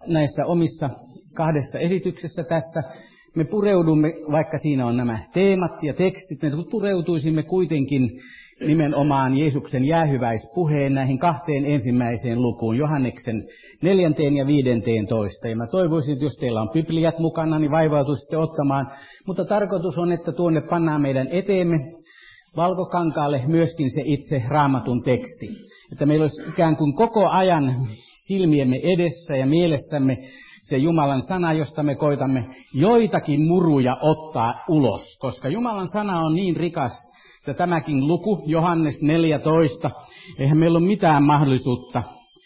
näissä omissa kahdessa esityksessä tässä me pureudumme, vaikka siinä on nämä teemat ja tekstit, me pureutuisimme kuitenkin nimenomaan Jeesuksen jäähyväispuheen näihin 2 ensimmäiseen lukuun, Johanneksen 4. ja 15. Ja mä toivoisin, että jos teillä on bibliat mukana, niin vaivautuisitte ottamaan. Mutta tarkoitus on, että tuonne pannaan meidän eteemme valkokankaalle myöskin se itse Raamatun teksti. Että meillä olisi ikään kuin koko ajan silmiemme edessä ja mielessämme se Jumalan sana, josta me koitamme joitakin muruja ottaa ulos. Koska Jumalan sana on niin rikas, että tämäkin luku, Johannes 14, eihän meillä ole mitään mahdollisuutta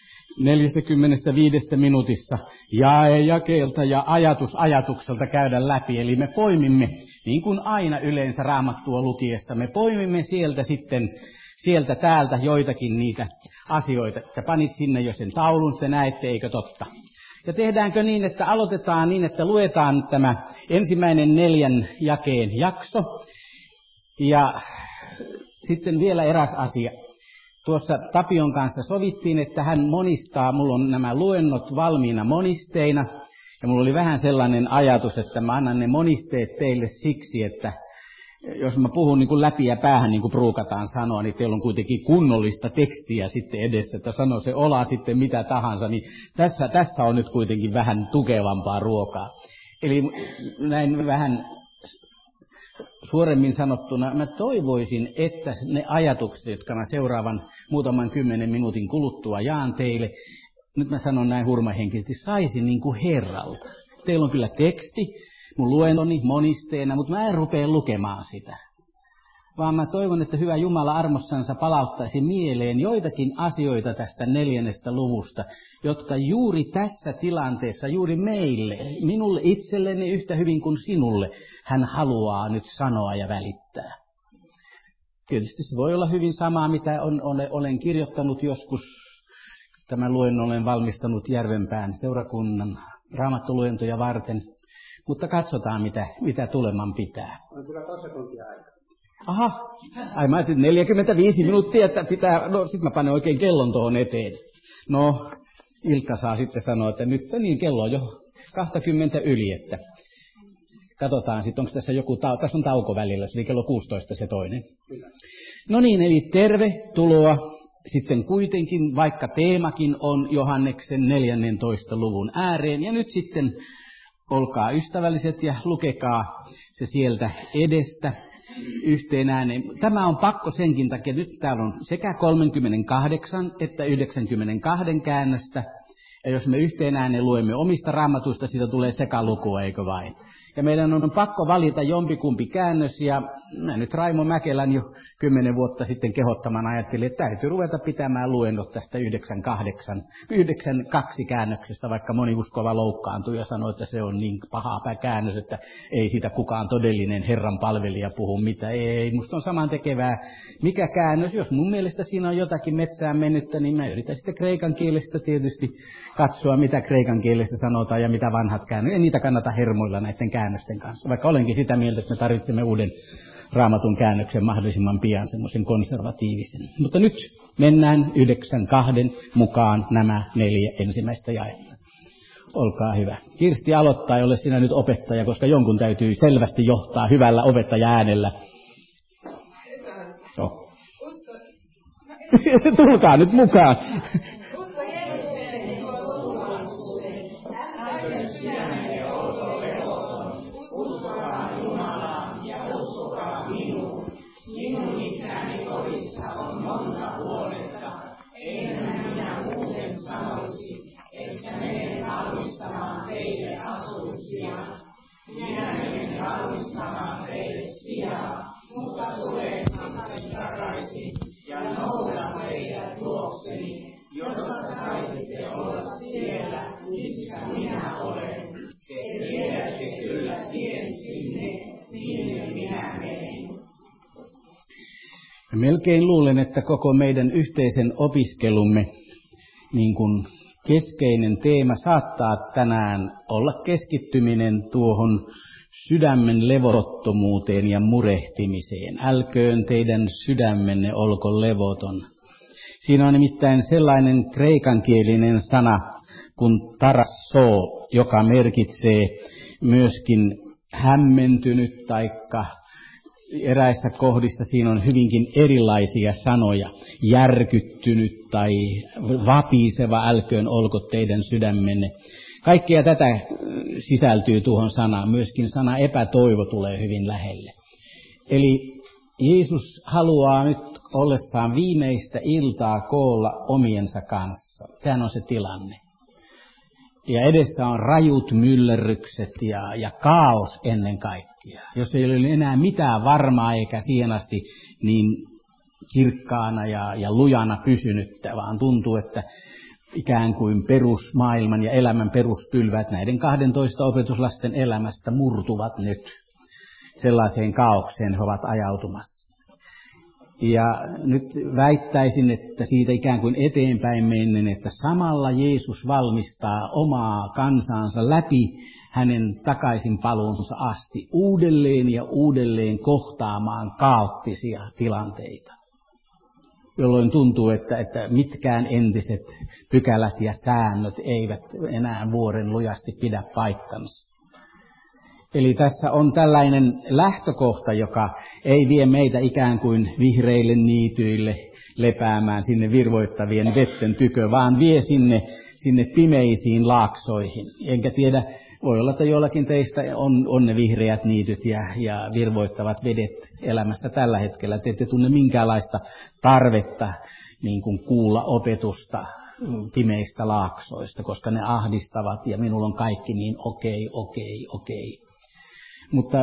45 minuutissa jae jakeelta ja ajatus ajatukselta käydä läpi. Eli me poimimme, niin kuin aina yleensä Raamattua lukiessa, me poimimme sieltä täältä joitakin niitä asioita. Sä panit sinne jo sen taulun, te näette, eikö totta? Ja tehdäänkö niin, että aloitetaan niin, että luetaan tämä ensimmäinen 4 jakeen jakso. Ja sitten vielä eräs asia. Tuossa Tapion kanssa sovittiin, että hän monistaa, mulla on nämä luennot valmiina monisteina. Ja mulla oli vähän sellainen ajatus, että mä annan ne monisteet teille siksi, että jos mä puhun niin kuin läpi ja päähän, niin kuin pruukataan sanoa, niin teillä on kuitenkin kunnollista tekstiä sitten edessä, että sanoo se Ola sitten mitä tahansa, niin tässä on nyt kuitenkin vähän tukevampaa ruokaa. Eli näin vähän suoremmin sanottuna, mä toivoisin, että ne ajatukset, jotka mä seuraavan muutaman 10 minuutin kuluttua jaan teille, nyt mä sanon näin hurmahenkisesti, saisin niin kuin Herralta. Teillä on kyllä teksti, mun luentoni monisteena, mutta mä en rupea lukemaan sitä. Vaan mä toivon, että hyvä Jumala armossansa palauttaisi mieleen joitakin asioita tästä 4. luvusta, jotka juuri tässä tilanteessa, juuri meille, minulle itselleni yhtä hyvin kuin sinulle, hän haluaa nyt sanoa ja välittää. Tietysti se voi olla hyvin samaa, mitä olen kirjoittanut joskus. Tämän luennon olen valmistanut Järvenpään seurakunnan raamattoluentoja varten. Mutta katsotaan, mitä tuleman pitää. On kyllä tossa tuntia aika. Aha, mä ajattelin 45 minuuttia, että pitää, no sit mä panen oikein kellon tuohon eteen. No, Ilkka saa sitten sanoa, että nyt niin kello on jo 20 yli, että katsotaan sitten, onko tässä joku, tässä on tauko välillä, eli kello 16 se toinen. No niin, eli tervetuloa sitten kuitenkin, vaikka teemakin on Johanneksen 14. luvun ääreen, ja nyt sitten olkaa ystävälliset ja lukekaa se sieltä edestä yhteen ääneen. Tämä on pakko senkin takia, nyt täällä on sekä 38 että 92 käännöstä, ja jos me yhteen ääneen luemme omista raamatuista, siitä tulee sekalukua, eikö vain? Ja meidän on pakko valita jompikumpi käännös, ja mä nyt Raimo Mäkelän jo 10 vuotta sitten kehottamana ajattelin, että täytyy ruveta pitämään luennot tästä 92 käännöksestä, vaikka moni uskova loukkaantui ja sanoi, että se on niin paha käännös, että ei siitä kukaan todellinen Herran palvelija puhu mitään. Ei, musta on saman tekevää mikä käännös. Jos mun mielestä siinä on jotakin metsään mennyttä, niin mä yritän sitten kreikan kielestä tietysti katsoa, mitä kreikan kielessä sanotaan ja mitä vanhat käännös. Ei niitä kannata hermoilla näiden käännösten kanssa, vaikka olenkin sitä mieltä, että me tarvitsemme uuden Raamatun käännöksen mahdollisimman pian, semmoisen konservatiivisen. Mutta nyt mennään 92 mukaan nämä 4 ensimmäistä jaetta. Olkaa hyvä. Kirsti aloittaa, jolle sinä nyt opettaja, koska jonkun täytyy selvästi johtaa hyvällä opettaja-äänellä. No. Tulkaa nyt mukaan. Melkein luulen, että koko meidän yhteisen opiskelumme niin kuin keskeinen teema saattaa tänään olla keskittyminen tuohon sydämen levottomuuteen ja murehtimiseen. Älköön teidän sydämenne olko levoton. Siinä on nimittäin sellainen kreikankielinen sana kuin tarasso, joka merkitsee myöskin hämmentynyt, taikka eräissä kohdissa siinä on hyvinkin erilaisia sanoja, järkyttynyt tai vapiseva, älköön olko teidän sydämenne. Kaikkea tätä sisältyy tuohon sanaan, myöskin sana epätoivo tulee hyvin lähelle. Eli Jeesus haluaa nyt ollessaan viimeistä iltaa koolla omiensa kanssa. Sehän on se tilanne. Ja edessä on rajut myllerrykset ja kaos ennen kaikkea. Jos ei ole enää mitään varmaa eikä siihen asti niin kirkkaana ja lujana pysynyttä, vaan tuntuu, että ikään kuin perusmaailman ja elämän peruspylvät näiden 12 opetuslasten elämästä murtuvat nyt. Sellaiseen kaaukseen he ovat ajautumassa. Ja nyt väittäisin, että siitä ikään kuin eteenpäin mennen, että samalla Jeesus valmistaa omaa kansaansa läpi hänen takaisin paluunsa asti uudelleen ja uudelleen kohtaamaan kaoottisia tilanteita, jolloin tuntuu, että mitkään entiset pykälät ja säännöt eivät enää vuoren lujasti pidä paikkansa. Eli tässä on tällainen lähtökohta, joka ei vie meitä ikään kuin vihreille niityille lepäämään sinne virvoittavien vetten tykö, vaan vie sinne pimeisiin laaksoihin. Enkä tiedä, voi olla, että jollakin teistä on ne vihreät niityt ja virvoittavat vedet elämässä tällä hetkellä. Te ette tunne minkäänlaista tarvetta niin kuin kuulla opetusta pimeistä laaksoista, koska ne ahdistavat ja minulla on kaikki niin okei. Mutta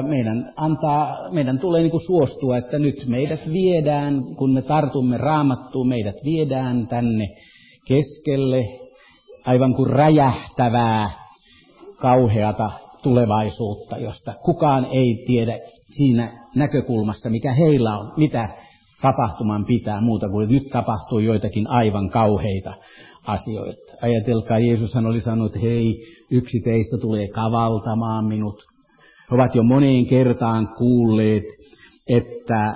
meidän tulee niin kuin suostua, että nyt meidät viedään, kun me tartumme Raamattuun, meidät viedään tänne keskelle aivan kuin räjähtävää, kauheata tulevaisuutta, josta kukaan ei tiedä siinä näkökulmassa, mikä heillä on, mitä tapahtuman pitää muuta kuin nyt tapahtuu joitakin aivan kauheita asioita. Ajatelkaa, Jeesushan oli sanonut, että hei, yksi teistä tulee kavaltamaan minut. He ovat jo moneen kertaan kuulleet, että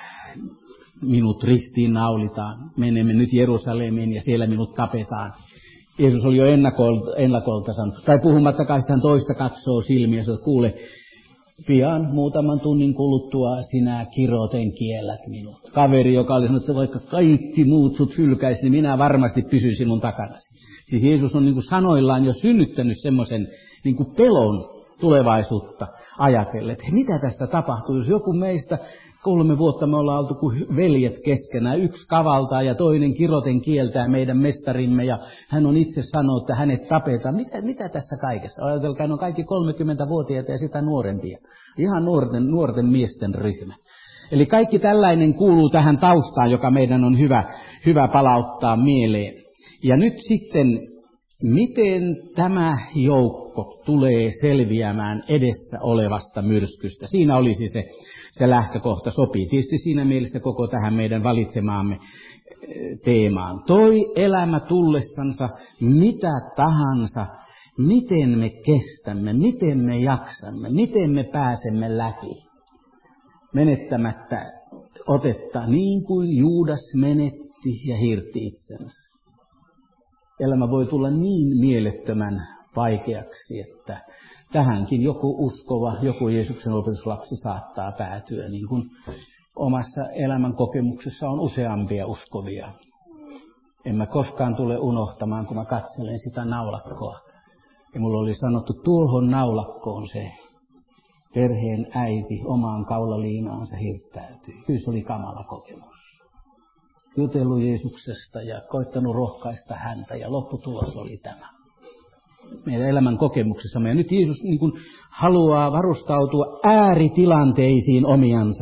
minut ristiin naulitaan. Menemme nyt Jerusalemiin ja siellä minut tapetaan. Jeesus oli jo ennakolta sanonut. Tai puhumattakaan sitten toista katsoo silmiä, että kuule, pian muutaman tunnin kuluttua sinä kiroten kiellät minut. Kaveri, joka oli sanonut, että vaikka kaikki muut sut hylkäisi, niin minä varmasti pysyn sinun takanasi. Siis Jeesus on niin kuin sanoillaan jo synnyttänyt semmoisen niin kuin pelon tulevaisuutta ajatellen, että mitä tässä tapahtuu, jos joku meistä 3 vuotta me ollaan oltu kuin veljet keskenään, yksi kavaltaa ja toinen kiroten kieltää meidän mestarimme ja hän on itse sanonut, että hänet tapetaan. Mitä tässä kaikessa? Ajatelkaa, ne on kaikki 30-vuotiaita ja sitä nuorempia. Ihan nuorten miesten ryhmä. Eli kaikki tällainen kuuluu tähän taustaan, joka meidän on hyvä palauttaa mieleen. Ja nyt sitten, miten tämä joukko tulee selviämään edessä olevasta myrskystä? Siinä olisi se lähtökohta, sopii tietysti siinä mielessä koko tähän meidän valitsemaamme teemaan. Toi elämä tullessansa mitä tahansa, miten me kestämme, miten me jaksamme, miten me pääsemme läpi, menettämättä otetta niin kuin Juudas menetti ja hirtti itsensä. Elämä voi tulla niin mielettömän vaikeaksi, että tähänkin joku uskova, joku Jeesuksen opetuslapsi saattaa päätyä, niin kuin omassa elämän kokemuksessa on useampia uskovia. En mä koskaan tule unohtamaan, kun mä katselen sitä naulakkoa. Ja mulla oli sanottu, tuohon naulakkoon se perheen äiti omaan kaulaliinaansa hirttäytyi. Kyllä se oli kamala kokemus. Jutellut Jeesuksesta ja koittanut rohkaista häntä ja lopputulos oli tämä. Meidän elämän kokemuksessamme. Ja nyt Jeesus niin kuin haluaa varustautua ääritilanteisiin omiansa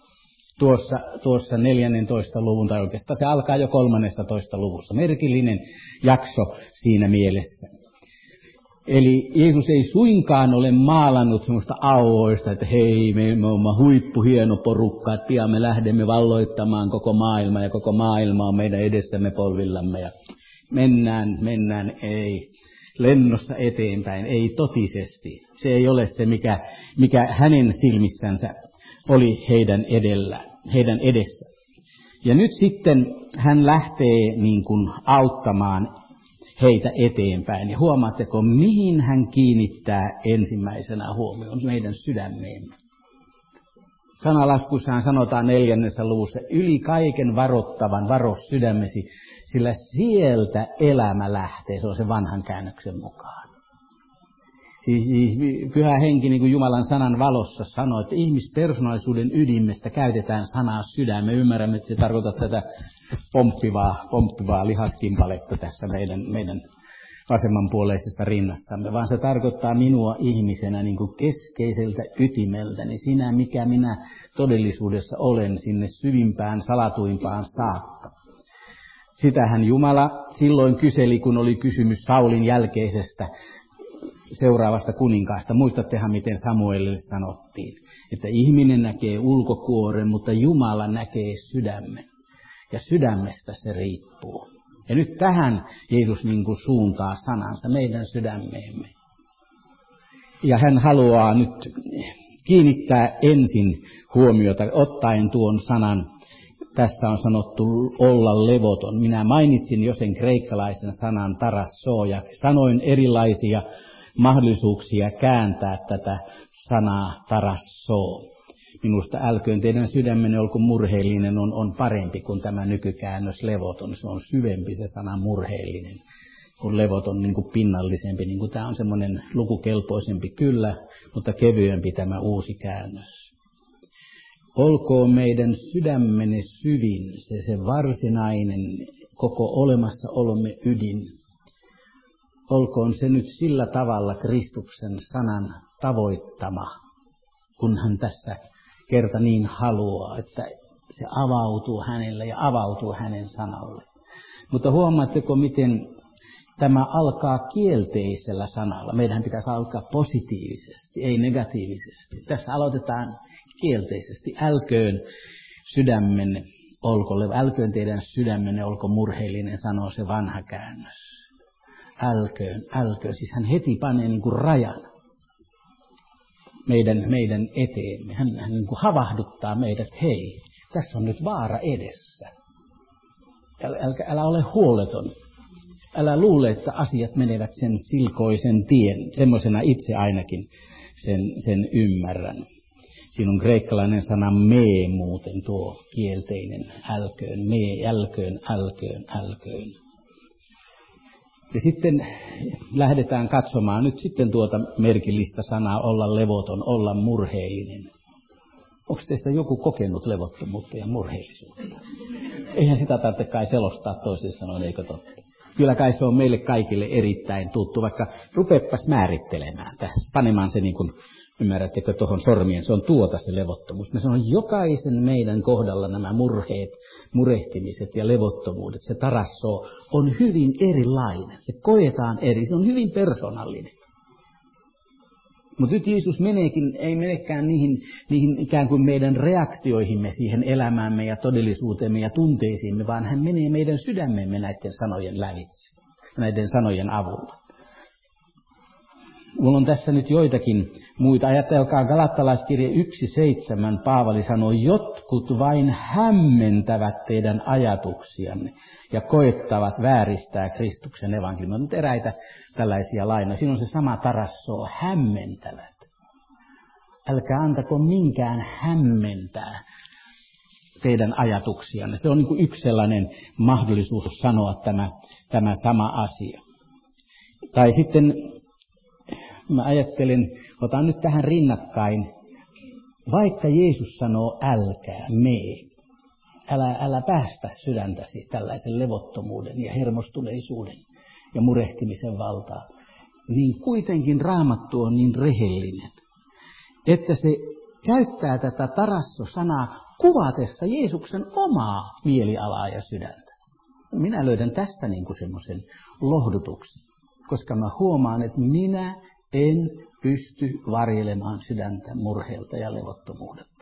tuossa 14. luvun, tai oikeastaan se alkaa jo 13. luvussa. Merkillinen jakso siinä mielessä. Eli Jeesus ei suinkaan ole maalannut semmoista auoista, että hei, me olemme huippuhieno porukka, että pian me lähdemme valloittamaan koko maailmaa ja koko maailma on meidän edessämme polvillamme ja mennään, ei. Lennossa eteenpäin, ei totisesti. Se ei ole se, mikä hänen silmissänsä oli heidän edessä. Ja nyt sitten hän lähtee niin kuin auttamaan heitä eteenpäin. Ja huomaatteko, mihin hän kiinnittää ensimmäisenä huomioon? Meidän sydämeemme. Sanalaskussahan sanotaan 4. luvussa, yli kaiken varottavan varo sydämesi, sillä sieltä elämä lähtee. Se on se vanhan käännöksen mukaan. Siis Pyhä Henki, niin kuin Jumalan sanan valossa sanoo, että ihmispersonaalisuuden ydimestä käytetään sanaa sydän. Me ymmärrämme, että se tarkoittaa tätä pomppivaa lihaskimpaletta tässä meidän vasemmanpuoleisessa rinnassamme, vaan se tarkoittaa minua ihmisenä niin kuin keskeiseltä ytimeltäni, sinä mikä minä todellisuudessa olen, sinne syvimpään, salatuimpaan saakka. Sitähän Jumala silloin kyseli, kun oli kysymys Saulin jälkeisestä seuraavasta kuninkaasta. Muistattehan, miten Samuelille sanottiin, että ihminen näkee ulkokuoren, mutta Jumala näkee sydämen. Ja sydämestä se riippuu. Ja nyt tähän Jeesus niin kuin suuntaa sanansa meidän sydämeemme. Ja hän haluaa nyt kiinnittää ensin huomiota, ottaen tuon sanan, tässä on sanottu olla levoton. Minä mainitsin jo sen kreikkalaisen sanan tarassoo ja sanoin erilaisia mahdollisuuksia kääntää tätä sanaa tarassoo. Minusta älköön teidän sydämenne olko murheellinen on parempi kuin tämä nykykäännös levoton. Se on syvempi se sana murheellinen, kun levoton niin kuin pinnallisempi. Niin kuin tämä on semmoinen lukukelpoisempi kyllä, mutta kevyempi tämä uusi käännös. Olkoon meidän sydämenne syvin, se varsinainen koko olemassaolomme ydin. Olkoon se nyt sillä tavalla Kristuksen sanan tavoittama, kun hän tässä kerta niin haluaa, että se avautuu hänelle ja avautuu hänen sanalle. Mutta huomaatteko, miten tämä alkaa kielteisellä sanalla? Meidän pitäisi alkaa positiivisesti, ei negatiivisesti. Tässä aloitetaan kielteisesti. Älköön teidän sydämenne olko murheellinen, sanoo se vanha käännös. Älköön. Siis hän heti panee niin kuin rajan meidän eteemme. Hän niin kuin havahduttaa meidät, hei, tässä on nyt vaara edessä. Älä ole huoleton. Älä luule, että asiat menevät sen silkoisen tien. Semmoisena itse ainakin sen ymmärrän. Siinä on kreikkalainen sana mee muuten, tuo kielteinen älköön, mee, älköön. Ja sitten lähdetään katsomaan nyt sitten tuota merkillistä sanaa olla levoton, olla murheellinen. Onko teistä joku kokenut levottomuutta ja murheellisuutta? Eihän sitä tarvitse kai selostaa toisin sanoen, eikö totta? Kyllä kai se on meille kaikille erittäin tuttu, vaikka rupeepas määrittelemään tässä, panemaan se niin kuin, ymmärrättekö tuohon sormien, se on tuota se levottomuus. Me sanon jokaisen meidän kohdalla nämä murheet, murehtimiset ja levottomuudet, se tarassoo on hyvin erilainen, se koetaan eri, se on hyvin persoonallinen. Mutta nyt Jeesus ei menekään niihin ikään kuin meidän reaktioihimme siihen elämäämme ja todellisuuteemme ja tunteisiimme, vaan hän menee meidän sydämemme näiden sanojen lävitse, näiden sanojen avulla. Mulla on tässä nyt joitakin muita. Ajatelkaa Galattalaiskirje 1.7. Paavali sanoo, jotkut vain hämmentävät teidän ajatuksianne ja koettavat vääristää Kristuksen evankeliumia. Nyt eräitä tällaisia lainoja. Siinä on se sama tarassoo, hämmentävät. Älkää antako minkään hämmentää teidän ajatuksianne. Se on niin kuin yksi sellainen mahdollisuus sanoa tämä sama asia. Tai sitten mä ajattelen, otan nyt tähän rinnakkain, vaikka Jeesus sanoo älkää, mee, älä päästä sydäntäsi tällaisen levottomuuden ja hermostuneisuuden ja murehtimisen valtaa, niin kuitenkin Raamattu on niin rehellinen, että se käyttää tätä tarasso-sanaa kuvatessa Jeesuksen omaa mielialaa ja sydäntä. Minä löydän tästä niin kuin semmoisen lohdutuksen, koska mä huomaan, että minä en pysty varjelemaan sydäntä murheelta ja levottomuudelta.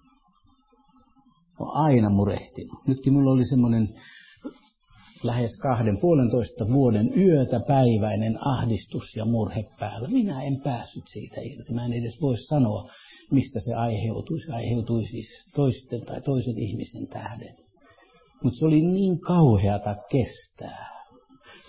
Olen aina murehtinut. Nytkin minulla oli semmoinen lähes 2,5 vuoden päiväinen ahdistus ja murhe päällä. Minä en päässyt siitä irti. Mä en edes voi sanoa, mistä se aiheutui. Se aiheutui siis toisten tai toisen ihmisen tähden. Mutta se oli niin kauheata kestää.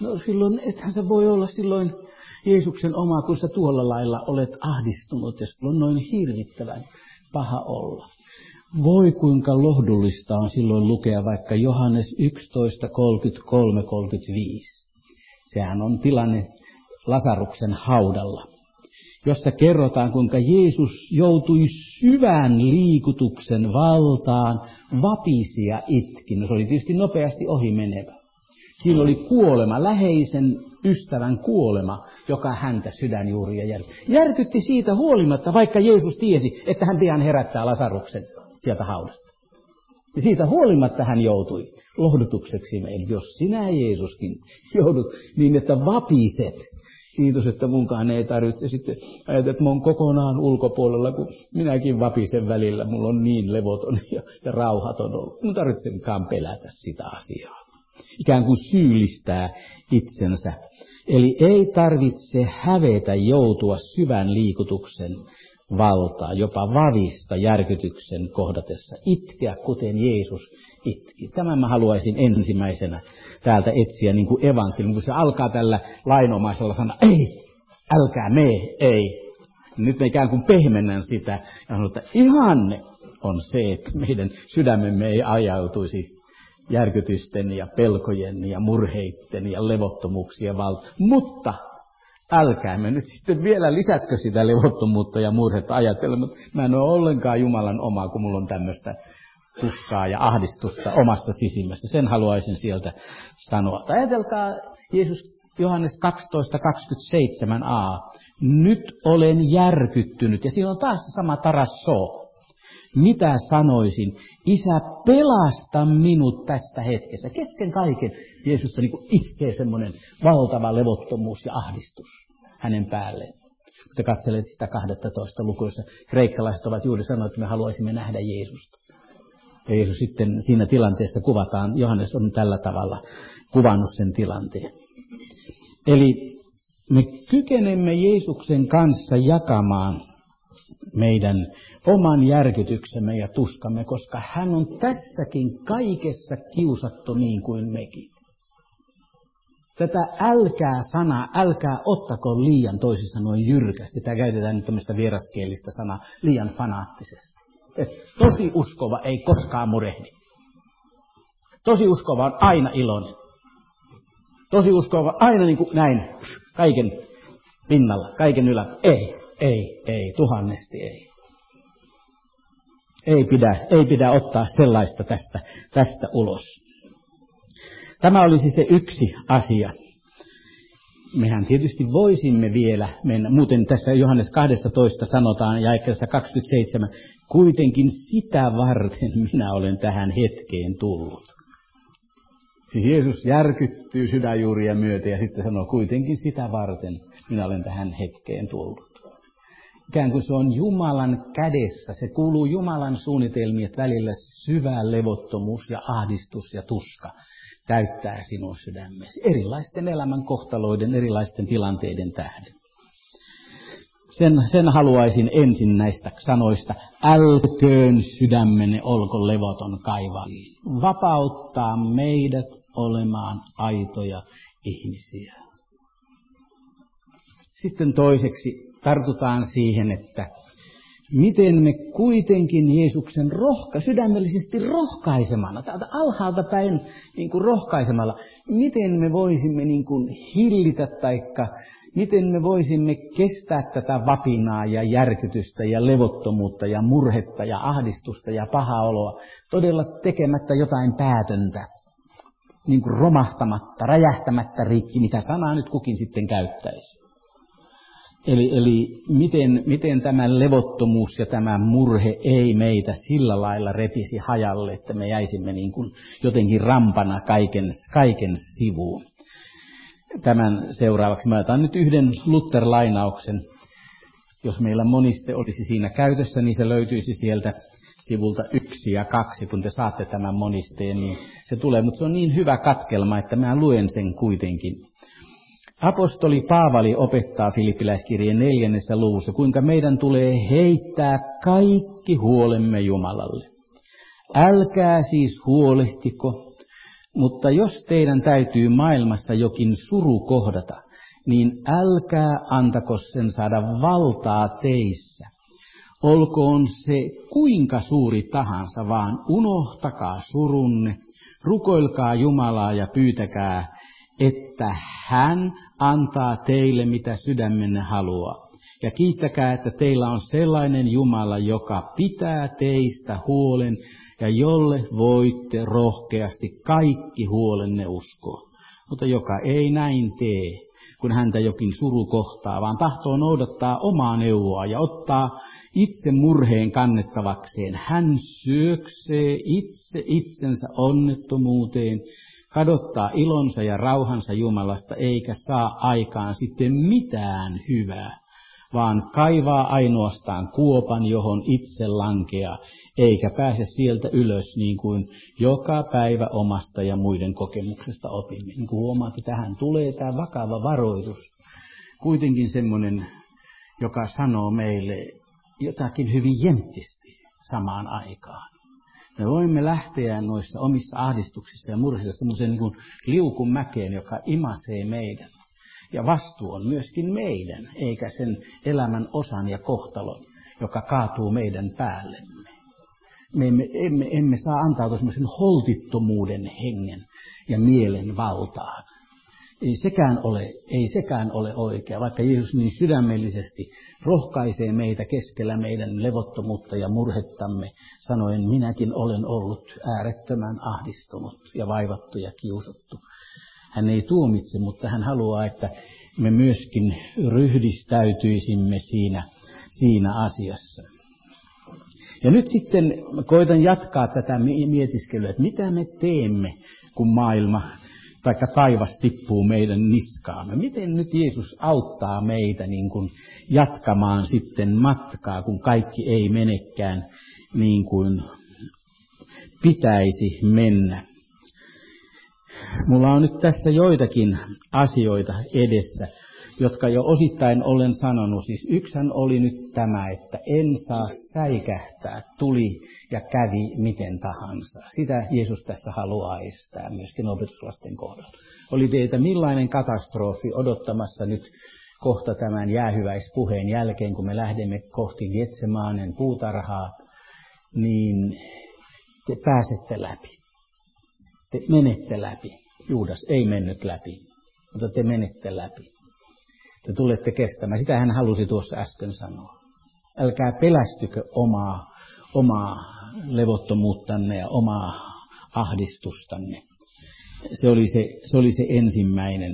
No silloin, ethän sä voi olla silloin Jeesuksen oma, kun sä tuolla lailla olet ahdistunut ja sulla on noin hirvittävän paha olla. Voi kuinka lohdullista on silloin lukea vaikka Johannes 11, 33, 35. Sehän on tilanne Lasaruksen haudalla, jossa kerrotaan, kuinka Jeesus joutui syvän liikutuksen valtaan, vapisi ja itki. No se oli tietysti nopeasti ohimenevä. Siinä oli kuolema, läheisen ystävän kuolema, joka häntä sydänjuuria järkytti siitä huolimatta, vaikka Jeesus tiesi, että hän pian herättää Lasaruksen sieltä haudasta. Ja siitä huolimatta hän joutui lohdutukseksi meille. Jos sinä, Jeesuskin, joudut niin, että vapiset. Kiitos, että munkaan ei tarvitse sitten ajatella, että mä oon kokonaan ulkopuolella, kun minäkin vapisen välillä. Mulla on niin levoton ja rauhaton ollut. Mun tarvitsenkaan pelätä sitä asiaa. Ikään kuin syyllistää itsensä. Eli ei tarvitse hävetä joutua syvän liikutuksen valtaa, jopa vavista järkytyksen kohdatessa. Itkeä, kuten Jeesus itki. Tämän mä haluaisin ensimmäisenä täältä etsiä niin kuin evankeliumi, kun se alkaa tällä lainomaisella sanalla, ei, älkää mene, ei. Nyt me ikään kuin pehmennän sitä ja sanon, että ihanne on se, että meidän sydämemme ei ajautuisi järkytysten ja pelkojen ja murheitten ja levottomuuksien valtaan. Mutta älkää me nyt sitten vielä lisätkö sitä levottomuutta ja murhetta ajatella, mutta mä en ole ollenkaan Jumalan oma, kun mulla on tämmöistä tuskaa ja ahdistusta omassa sisimmässä. Sen haluaisin sieltä sanoa. Ajatelkaa Jeesus Johannes 12:27a. Nyt olen järkyttynyt. Ja siinä on taas se sama tarasso. Mitä sanoisin? Isä, pelasta minut tästä hetkessä. Kesken kaiken Jeesusta niin kuin iskee semmoinen valtava levottomuus ja ahdistus hänen päälleen. Kun te katselet sitä 12 lukuissa, kreikkalaiset ovat juuri sanoneet, että me haluaisimme nähdä Jeesusta. Ja Jeesus sitten siinä tilanteessa kuvataan, Johannes on tällä tavalla kuvannut sen tilanteen. Eli me kykenemme Jeesuksen kanssa jakamaan meidän oman järkytyksemme ja tuskamme, koska hän on tässäkin kaikessa kiusattu niin kuin mekin. Tätä älkää-sanaa, älkää ottako liian toisin sanoen jyrkästi. Tämä käytetään nyt tämmöistä vieraskielistä sanaa liian fanaattisesti. Tosi uskova ei koskaan murehdi. Tosi uskova on aina iloinen. Tosi uskova aina niin kuin näin, kaiken pinnalla, kaiken ylällä. Ei, tuhannesti ei. Ei pidä ottaa sellaista tästä ulos. Tämä olisi se yksi asia. Mehän tietysti voisimme vielä mennä, muuten tässä Johannes 12 sanotaan jakeessa 27, kuitenkin sitä varten minä olen tähän hetkeen tullut. Siis Jeesus järkyttyy sydänjuuria myöten ja sitten sanoo, kuitenkin sitä varten minä olen tähän hetkeen tullut. Ikään kuin se on Jumalan kädessä, se kuuluu Jumalan suunnitelmiin, että välillä syvä levottomuus ja ahdistus ja tuska täyttää sinun sydämesi erilaisten elämän kohtaloiden, erilaisten tilanteiden tähden. Sen haluaisin ensin näistä sanoista, älköön sydämenne olko levoton kaivaa. Vapauttaa meidät olemaan aitoja ihmisiä. Sitten toiseksi tartutaan siihen, että miten me kuitenkin Jeesuksen sydämellisesti rohkaisemana, täältä alhaalta päin niin kuin rohkaisemalla, miten me voisimme niin kuin hillitä taikka miten me voisimme kestää tätä vapinaa ja järkytystä ja levottomuutta ja murhetta ja ahdistusta ja pahaa oloa, todella tekemättä jotain päätöntä, niin kuin romahtamatta, räjähtämättä rikki, mitä sanaa nyt kukin sitten käyttäisi. Eli miten tämä levottomuus ja tämä murhe ei meitä sillä lailla repisi hajalle, että me jäisimme niin kuin jotenkin rampana kaiken sivuun. Tämän seuraavaksi mä otan nyt yhden Luther-lainauksen. Jos meillä moniste olisi siinä käytössä, niin se löytyisi sieltä sivulta 1 ja 2. Kun te saatte tämän monisteen, niin se tulee. Mutta se on niin hyvä katkelma, että mä luen sen kuitenkin. Apostoli Paavali opettaa Filippiläiskirjeen 4. luvussa, kuinka meidän tulee heittää kaikki huolemme Jumalalle. Älkää siis huolehtiko, Mutta jos teidän täytyy maailmassa jokin suru kohdata, niin älkää antako sen saada valtaa teissä. Olkoon se kuinka suuri tahansa, vaan unohtakaa surunne, rukoilkaa Jumalaa ja pyytäkää, että hän antaa teille mitä sydämenne haluaa. Ja kiittäkää, että teillä on sellainen Jumala, joka pitää teistä huolen ja jolle voitte rohkeasti kaikki huolenne uskoa. Mutta joka ei näin tee, kun häntä jokin suru kohtaa, vaan tahtoo noudattaa omaa neuvoa ja ottaa itse murheen kannettavakseen. Hän syöksee itse itsensä onnettomuuteen, kadottaa ilonsa ja rauhansa Jumalasta, eikä saa aikaan sitten mitään hyvää, vaan kaivaa ainoastaan kuopan, johon itse lankeaa, eikä pääse sieltä ylös, niin kuin joka päivä omasta ja muiden kokemuksesta opimme. Niin kuin huomaatte, tähän tulee tämä vakava varoitus, kuitenkin semmoinen, joka sanoo meille jotakin hyvin jenttisti samaan aikaan. Me voimme lähteä noissa omissa ahdistuksissa ja murheissa semmoisen niin kuin liukun mäkeen, joka imasee meidän. Ja vastuu on myöskin meidän, eikä sen elämän osan ja kohtalon, joka kaatuu meidän päällemme. Me emme saa antautua semmoisen holtittomuuden hengen ja mielen valtaan. Ei sekään ole oikea, vaikka Jeesus niin sydämellisesti rohkaisee meitä keskellä meidän levottomuutta ja murhettamme, sanoen, minäkin olen ollut äärettömän ahdistunut ja vaivattu ja kiusattu. Hän ei tuomitse, mutta hän haluaa, että me myöskin ryhdistäytyisimme siinä asiassa. Ja nyt sitten koitan jatkaa tätä mietiskelyä, että mitä me teemme, kun maailma tai taivas tippuu meidän niskaamme. Miten nyt Jeesus auttaa meitä niin kuin jatkamaan sitten matkaa, kun kaikki ei menekään niin kuin pitäisi mennä. Mulla on nyt tässä joitakin asioita edessä, jotka jo osittain olen sanonut. Siis yksihän oli nyt tämä, että en saa säikähtää, tuli ja kävi miten tahansa. Sitä Jeesus tässä haluaa estää myöskin opetuslasten kohdalla. Oli teitä millainen katastrofi odottamassa nyt kohta tämän jäähyväispuheen jälkeen, kun me lähdemme kohti Getsemaanen puutarhaa, niin te pääsette läpi. Te menette läpi. Juudas ei mennyt läpi, mutta te menette läpi. Te tulette kestämään. Sitä hän halusi tuossa äsken sanoa. Älkää pelästykö omaa levottomuuttanne ja omaa ahdistustanne. Se oli se ensimmäinen.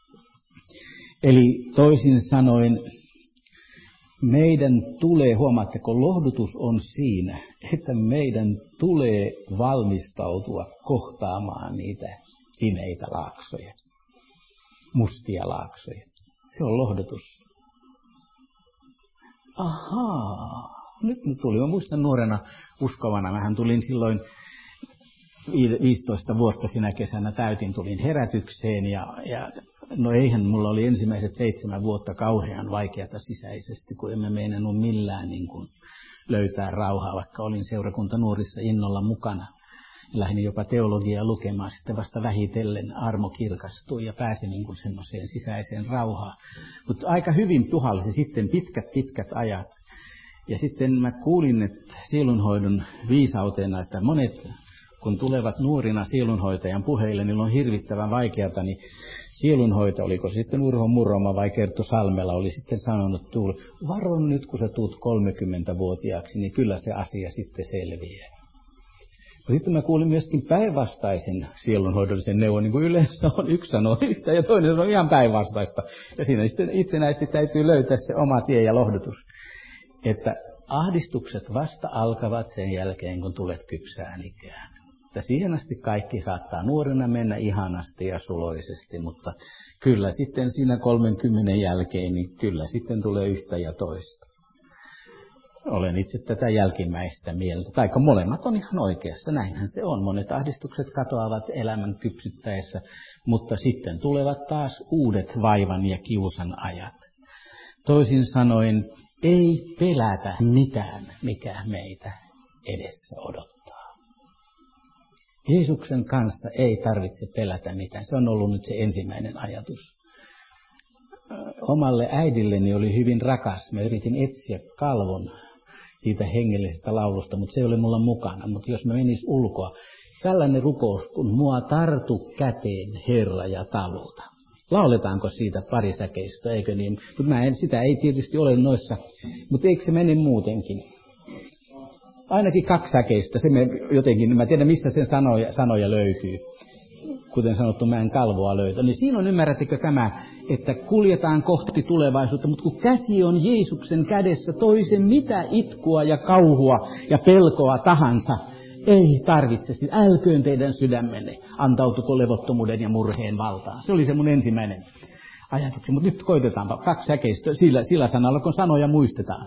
Eli toisin sanoen, meidän tulee, huomaatteko, lohdutus on siinä, että meidän tulee valmistautua kohtaamaan niitä pimeitä laaksoja, mustia laaksoja. Se on lohdutus. Ahaa, nyt tuli. Mä muistan nuorena uskovana, mähän tulin silloin 15 vuotta sinä kesänä tulin herätykseen ja no eihän mulla oli ensimmäiset 7 vuotta kauhean vaikeata sisäisesti, kun emme meinannut millään niin kuin löytää rauhaa, vaikka olin seurakuntanuorissa innolla mukana. Lähdin jopa teologiaa lukemaan, sitten vasta vähitellen armo kirkastui ja pääsin niin kuin semmoiseen sisäiseen rauhaan. Mutta aika hyvin puhalsi sitten pitkät ajat. Ja sitten mä kuulin, että sielunhoidon viisautena, että monet, kun tulevat nuorina sielunhoitajan puheille, niin on hirvittävän vaikeata, niin sielunhoitaja, oliko sitten Urho Murroma vai Kerttu Salmela, oli sitten sanonut, varon nyt kun sä tuut 30-vuotiaaksi, niin kyllä se asia sitten selviää. Sitten mä kuulin myöskin päinvastaisen sielunhoidollisen neuvon, niin kuin yleensä on yksi sanoo yhtä ja toinen sanoo ihan päinvastaista. Ja siinä sitten itsenäisesti täytyy löytää se oma tie ja lohdutus. Että ahdistukset vasta alkavat sen jälkeen, kun tulet kypsään ikään. Että siihen asti kaikki saattaa nuorena mennä ihanasti ja suloisesti, mutta kyllä sitten siinä 30 jälkeen, niin kyllä sitten tulee yhtä ja toista. Olen itse tätä jälkimmäistä mieltä. Taikka molemmat on ihan oikeassa. Näinhän se on. Monet ahdistukset katoavat elämän kypsyttäessä, mutta sitten tulevat taas uudet vaivan ja kiusan ajat. Toisin sanoen, ei pelätä mitään, mikä meitä edessä odottaa. Jeesuksen kanssa ei tarvitse pelätä mitään. Se on ollut nyt se ensimmäinen ajatus. Omalle äidilleni oli hyvin rakas. Mä yritin etsiä kalvon siitä hengellisestä laulusta, mutta se ei ole mulla mukana. Mutta jos mä menis ulkoa, tällainen rukous, kun mua tartu käteen Herra ja taluta. Lauletaanko siitä pari säkeistä, eikö niin? Mutta sitä ei tietysti ole noissa, mutta eikö se mene muutenkin? Ainakin 2 säkeistä, se jotenkin, mä tiedän missä sen sanoja löytyy. Kuten sanottu, mä en kalvoa löytä. Niin siinä on, ymmärrättekö tämä, että kuljetaan kohti tulevaisuutta, mutta kun käsi on Jeesuksen kädessä, toisen mitä itkua ja kauhua ja pelkoa tahansa, ei tarvitse, älköön teidän sydämenne, antautuko levottomuuden ja murheen valtaan. Se oli se mun ensimmäinen ajatus. Mutta nyt koitetaanpa 2 säkeistä sillä sanalla, kun sanoja muistetaan.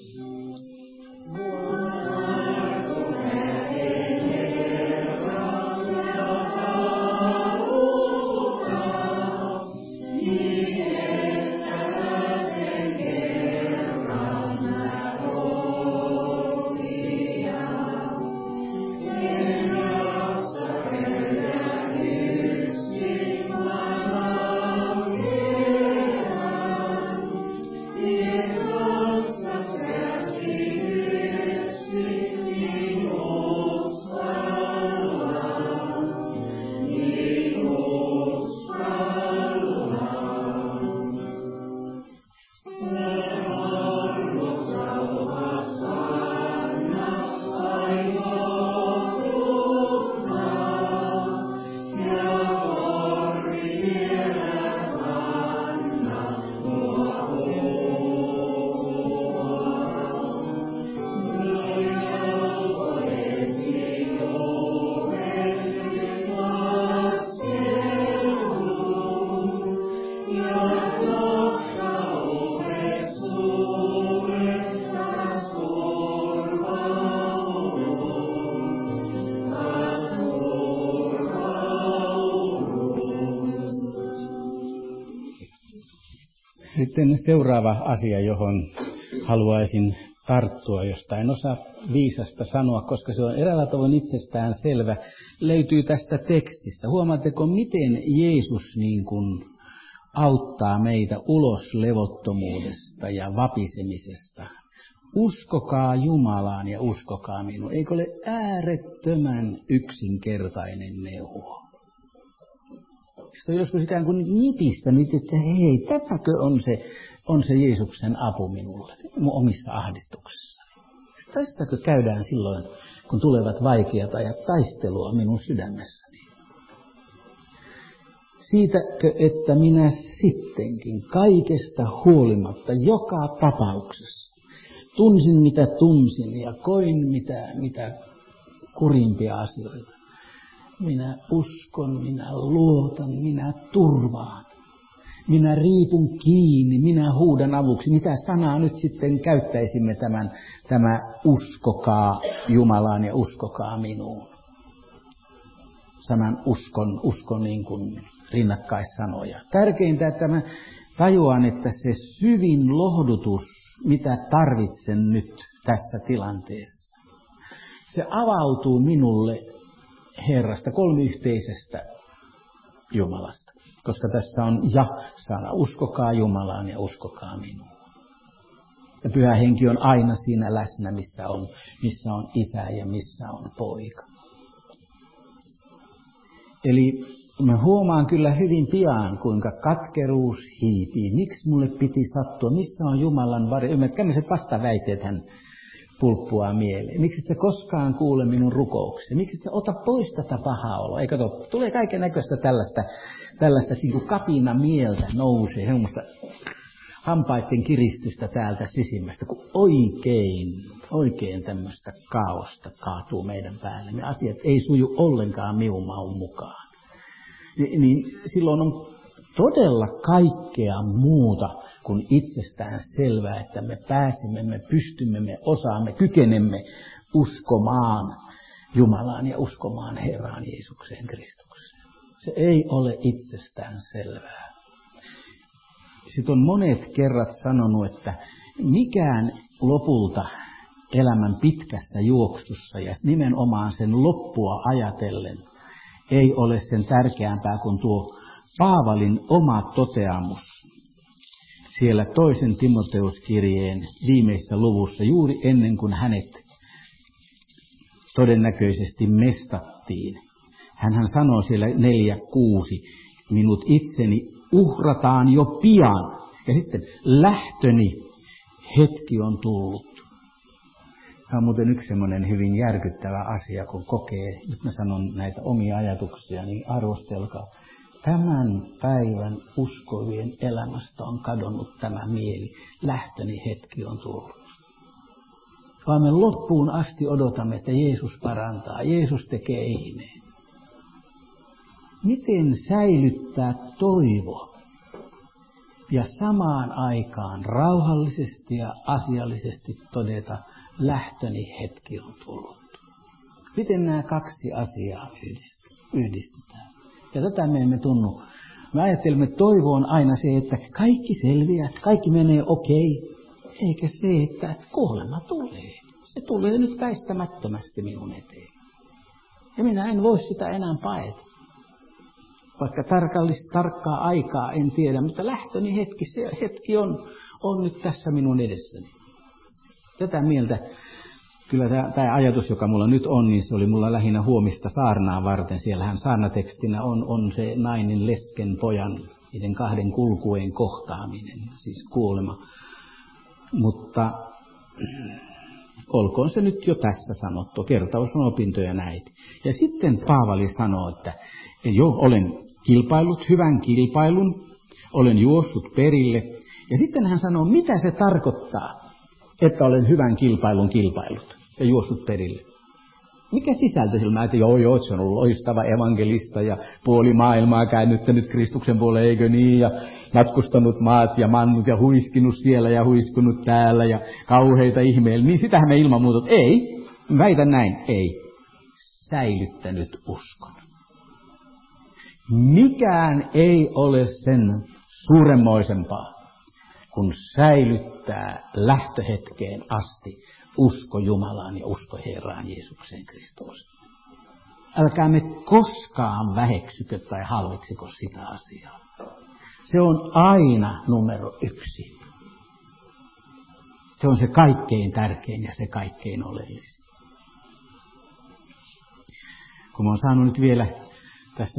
Sitten seuraava asia, johon haluaisin tarttua, josta en osaa viisasta sanoa, koska se on eräällä tavoin itsestään selvä, löytyy tästä tekstistä. Huomaatteko, miten Jeesus niin kuin auttaa meitä ulos levottomuudesta ja vapisemisesta? Uskokaa Jumalaan ja uskokaa minuun. Eikö ole äärettömän yksinkertainen neuvo? Se on joskus ikään kuin nipistänyt, että hei, tämäkö on se Jeesuksen apu minulle, mun omissa ahdistuksissani. Tästäkö käydään silloin, kun tulevat vaikeat ajat taistelua minun sydämessäni? Siitäkö, että minä sittenkin kaikesta huolimatta joka tapauksessa tunsin mitä tunsin ja koin mitä kurimpia asioita. Minä uskon, minä luotan, minä turvaan. Minä riipun kiinni, minä huudan avuksi. Mitä sanaa nyt sitten käyttäisimme tämä uskokaa Jumalaan ja uskokaa minuun? Sanan uskon niin kuin rinnakkaissanoja. Tärkeintä, että mä tajuan, että se syvin lohdutus, mitä tarvitsen nyt tässä tilanteessa, se avautuu minulle Herrasta, kolmiyhteisestä Jumalasta. Koska tässä on ja-sana, uskokaa Jumalaan ja uskokaa minuun. Ja Pyhä Henki on aina siinä läsnä, missä on isä ja missä on poika. Eli mä huomaan kyllä hyvin pian, kuinka katkeruus hiipii. Miksi mulle piti sattua? Missä on Jumalan varjo? Ymmärrät, tämmöiset vastaväitteet hän pulppua mieleen. Miksi et sä koskaan kuule minun rukouksia? Miksi et sä ota pois tätä pahaa oloa? Ei kato, tulee kaiken näköistä tällaista niin kuin kapina mieltä nousee, semmoista hampaiden kiristystä täältä sisimmästä, kun oikein tämmöistä kaaosta kaatuu meidän päälle. Ne asiat ei suju ollenkaan minun maun mukaan. Niin silloin on todella kaikkea muuta kuin itsestään selvää, että me pääsemme, me pystymme, me osaamme, kykenemme uskomaan Jumalaan ja uskomaan Herraan Jeesukseen Kristukseen. Se ei ole itsestään selvää. Sitten on monet kerrat sanonut, että mikään lopulta elämän pitkässä juoksussa ja nimenomaan sen loppua ajatellen ei ole sen tärkeämpää kuin tuo Paavalin oma toteamus siellä 2. Timoteuskirjeen viimeisessä luvussa, juuri ennen kuin hänet todennäköisesti mestattiin. Hänhän sanoo siellä 4:6, minut itseni uhrataan jo pian. Ja sitten lähtöni hetki on tullut. Tämä on muuten yksi semmoinen hyvin järkyttävä asia, kun kokee, nyt mä sanon näitä omia ajatuksia, niin arvostelkaa. Tämän päivän uskovien elämästä on kadonnut tämä mieli. Lähtöni hetki on tullut. Vaan me loppuun asti odotamme, että Jeesus parantaa, Jeesus tekee ihmeen. Miten säilyttää toivo ja samaan aikaan rauhallisesti ja asiallisesti todeta, lähtöni hetki on tullut? Miten nämä kaksi asiaa yhdistetään? Ja tätä me emme tunnu. Me ajattelemme, että toivo on aina se, että kaikki selviää, kaikki menee okei, eikä se, että kuolema tulee. Se tulee nyt väistämättömästi minun eteen. Ja minä en voi sitä enää paeta. Vaikka tarkkaa aikaa en tiedä, mutta lähtöni hetki on nyt tässä minun edessäni. Tätä mieltä, kyllä tämä ajatus, joka mulla nyt on, niin se oli mulla lähinnä huomista saarnaa varten. Siellähän saarnatekstinä on se nainen, lesken, pojan, niiden kahden kulkueen kohtaaminen, siis kuolema. Mutta olkoon se nyt jo tässä sanottu, kertaus on opintoja näitä. Ja sitten Paavali sanoo, että jo olen kilpailut hyvän kilpailun, olen juossut perille. Ja sitten hän sanoo, mitä se tarkoittaa, että olen hyvän kilpailun kilpailut ja juossut perille. Mikä sisältö sillä? Mä ajattelin, joo, se on ollut loistava evankelista ja puoli maailmaa käännyttänyt Kristuksen puolelle, eikö niin? Ja matkustanut maat ja mannut ja huiskinut siellä ja huiskunut täällä ja kauheita ihmeellä. Niin sitähän me ilman muuta, ei, väitän näin, ei. Säilyttänyt uskon. Mikään ei ole sen suuremmoisempaa, kun säilyttää lähtöhetkeen asti usko Jumalaan ja usko Herraan Jeesukseen Kristukseen. Älkää me koskaan väheksykö tai halveksiko sitä asiaa. Se on aina numero 1. Se on se kaikkein tärkein ja se kaikkein oleellisin. Kun mä oon saanut nyt vielä tässä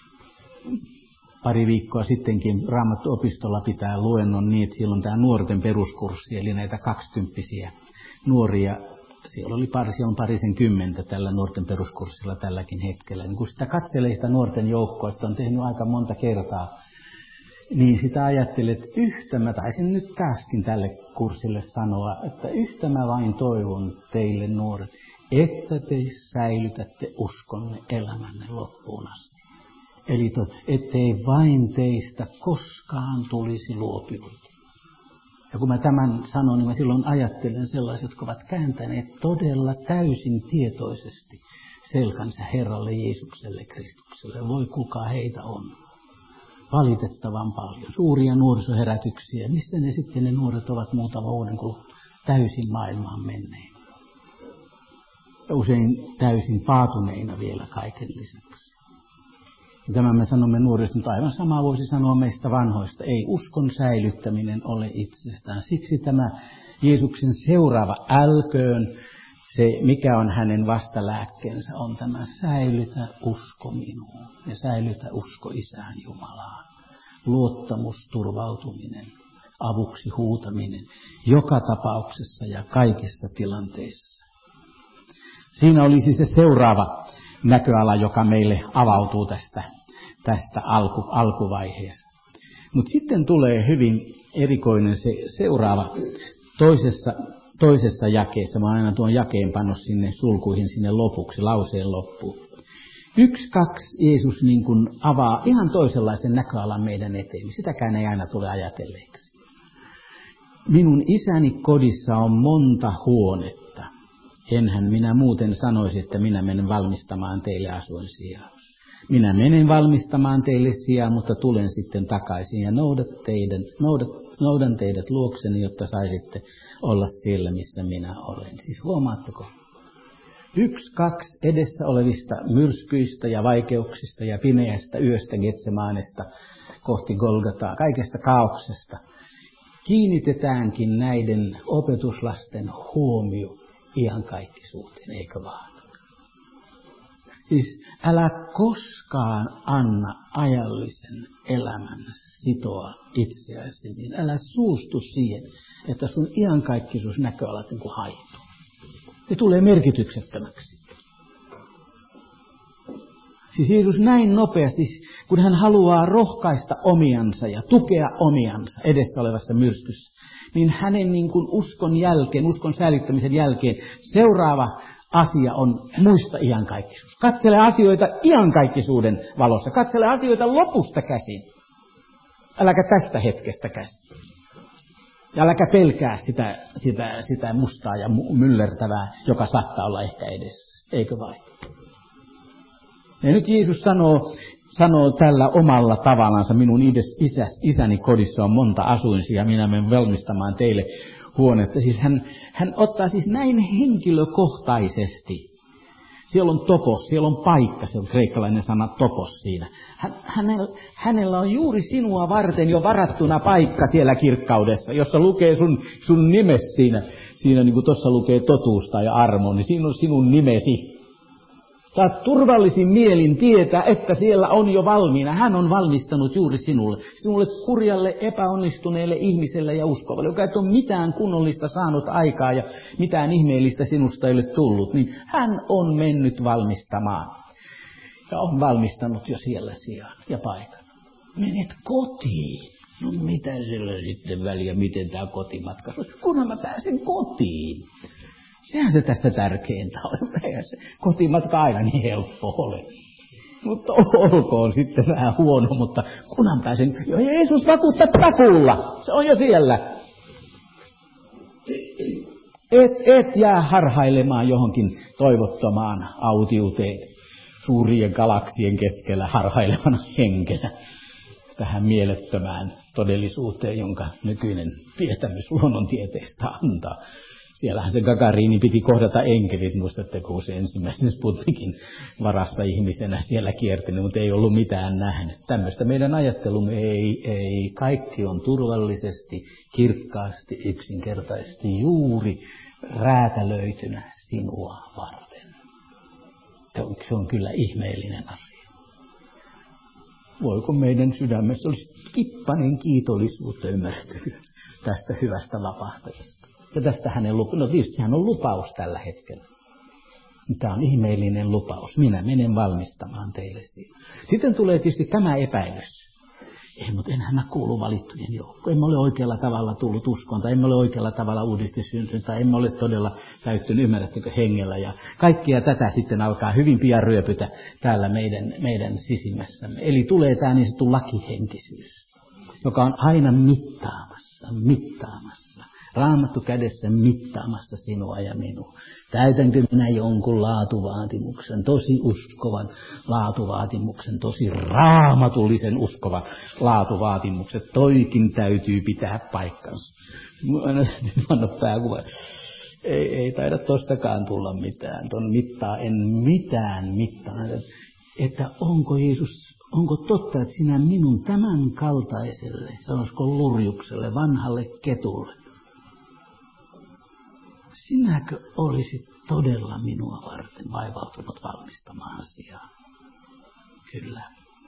pari viikkoa sittenkin Raamattuopistolla pitää luennon niin, että siellä on tämä nuorten peruskurssi, eli näitä 20-vuotiaita nuoria. Siellä on parisenkymmentä tällä nuorten peruskurssilla tälläkin hetkellä. Niin kun sitä katselee sitä nuorten joukkoa, että on tehnyt aika monta kertaa, niin sitä ajattelee, että yhtä mä taisin nyt taaskin tälle kurssille sanoa, että yhtä mä vain toivon teille nuoret, että te säilytätte uskonne elämänne loppuun asti. Eli ettei vain teistä koskaan tulisi luopijoita. Ja kun mä tämän sanon, niin mä silloin ajattelen sellaiset, jotka ovat kääntäneet todella täysin tietoisesti selkänsä Herralle Jeesukselle Kristukselle. Voi kuka heitä on. Valitettavan paljon. Suuria nuorisoherätyksiä. Missä ne sitten ne nuoret ovat muutama vuoden kuluttua täysin maailmaan menneen. Ja usein täysin paatuneina vielä kaiken lisäksi. Tämän me sanomme nuorista, mutta aivan samaa voisi sanoa meistä vanhoista. Ei uskon säilyttäminen ole itsestään. Siksi tämä Jeesuksen seuraava älköön, se mikä on hänen vastalääkkeensä, on tämä säilytä usko minuun ja säilytä usko Isään Jumalaan. Luottamus, turvautuminen, avuksi huutaminen, joka tapauksessa ja kaikissa tilanteissa. Siinä olisi se seuraava näköala, joka meille avautuu tästä alkuvaiheessa. Mutta sitten tulee hyvin erikoinen se seuraava toisessa jakeessa. Mä aina tuon jakeen pannut sinne sulkuihin sinne lopuksi, lauseen loppuun. 1-2 Jeesus niin kuin avaa ihan toisenlaisen näköalan meidän eteen. Sitäkään ei aina tule ajatelleeksi. Minun isäni kodissa on monta huonetta. Enhän minä muuten sanoisi, että minä menen valmistamaan teille asuinsijaa. Minä menen valmistamaan teille sijaa, mutta tulen sitten takaisin ja noudan teidät luokseni, jotta saisitte olla siellä, missä minä olen. Siis huomaatteko? 1-2 edessä olevista myrskyistä ja vaikeuksista ja pimeästä yöstä Getsemanesta kohti Golgataa, kaikesta kaauksesta, kiinnitetäänkin näiden opetuslasten huomio iankaikkisuuteen, eikö vaan? Siis älä koskaan anna ajallisen elämän sitoa itseäsi, niin älä suostu siihen, että sun iankaikkisuus näköalat niin kuin haihtuu. Ne tulee merkityksettömäksi. Siis Jeesus näin nopeasti, kun hän haluaa rohkaista omiansa ja tukea omiansa edessä olevassa myrskyssä, niin hänen niin kuin uskon säilyttämisen jälkeen seuraava asia on muista iankaikkisuus. Katsele asioita iankaikkisuuden valossa. Katsele asioita lopusta käsin. Äläkä tästä hetkestä käsin. Ja äläkä pelkää sitä mustaa ja myllertävää, joka saattaa olla ehkä edessä. Eikö vain? Ja nyt Jeesus sanoo tällä omalla tavallansa, minun isäni kodissa on monta asuinsia, minä menen valmistamaan teille huonetta. Siis hän ottaa siis näin henkilökohtaisesti. Siellä on topos, siellä on paikka, se on kreikkalainen sana topos siinä. Hänellä on juuri sinua varten jo varattuna paikka siellä kirkkaudessa, jossa lukee sun nimes siinä niin kuin tuossa lukee totuus tai armo, niin siinä on sinun nimesi. Saat turvallisin mielin tietää, että siellä on jo valmiina. Hän on valmistanut juuri sinulle kurjalle, epäonnistuneelle ihmiselle ja uskovalle, joka et ole mitään kunnollista saanut aikaa ja mitään ihmeellistä sinusta ei ole tullut. Niin hän on mennyt valmistamaan ja on valmistanut jo siellä sijaan ja paikan. Menet kotiin. No mitä sillä sitten väliä, miten tämä kotimatka on? Kunhan mä pääsen kotiin. Sehän se tässä tärkeintä on. Eihän se kotimatka aina niin helppo ole. Mutta olkoon sitten vähän huono, mutta kunhan pääsen. Jeesus vakuuttaa takuulla. Se on jo siellä. Et jää harhailemaan johonkin toivottomaan autiuteen suurien galaksien keskellä harhailevana henkenä tähän mielettömään todellisuuteen, jonka nykyinen tietämys luonnontieteestä antaa. Siellähän se Gagarini piti kohdata enkelit, muistatteko, kun se ensimmäisen Sputnikin varassa ihmisenä siellä kiertänyt, mutta ei ollut mitään nähnyt. Tämmöistä meidän ajattelumme ei. Kaikki on turvallisesti, kirkkaasti, yksinkertaisesti, juuri räätälöitynä sinua varten. Se on kyllä ihmeellinen asia. Voiko meidän sydämessä olisi kippanen kiitollisuutta ymmärtänyt tästä hyvästä vapahtajasta? Ja tästä hänen no tietysti sehän on lupaus tällä hetkellä. Tämä on ihmeellinen lupaus. Minä menen valmistamaan teille siinä. Sitten tulee tietysti tämä epäilys. Ei, mutta enhän mä kuulu valittujen joukkoon. En ole oikealla tavalla tullut uskoon, tai en ole oikealla tavalla uudesti syntynyt, tai en ole todella täyttynyt, ymmärrättekö, hengellä. Ja kaikkia tätä sitten alkaa hyvin pian ryöpytä täällä meidän sisimmässämme. Eli tulee tämä niin sanottu lakihenkisyys, joka on aina mittaamassa. Raamattu kädessä mittaamassa sinua ja minua. Täytänkö minä jonkun laatuvaatimuksen, tosi uskovan laatuvaatimuksen, tosi raamatullisen uskovan laatuvaatimuksen. Toikin täytyy pitää paikkansa. Anna pääkuva. Ei taida tostakaan tulla mitään. Ton mittaa en mitään mittaa. Että onko Jeesus, onko totta, että sinä minun tämän kaltaiselle, sanoisiko lurjukselle, vanhalle ketulle, sinäkö olisit todella minua varten vaivautunut valmistamaan asiaa? Kyllä.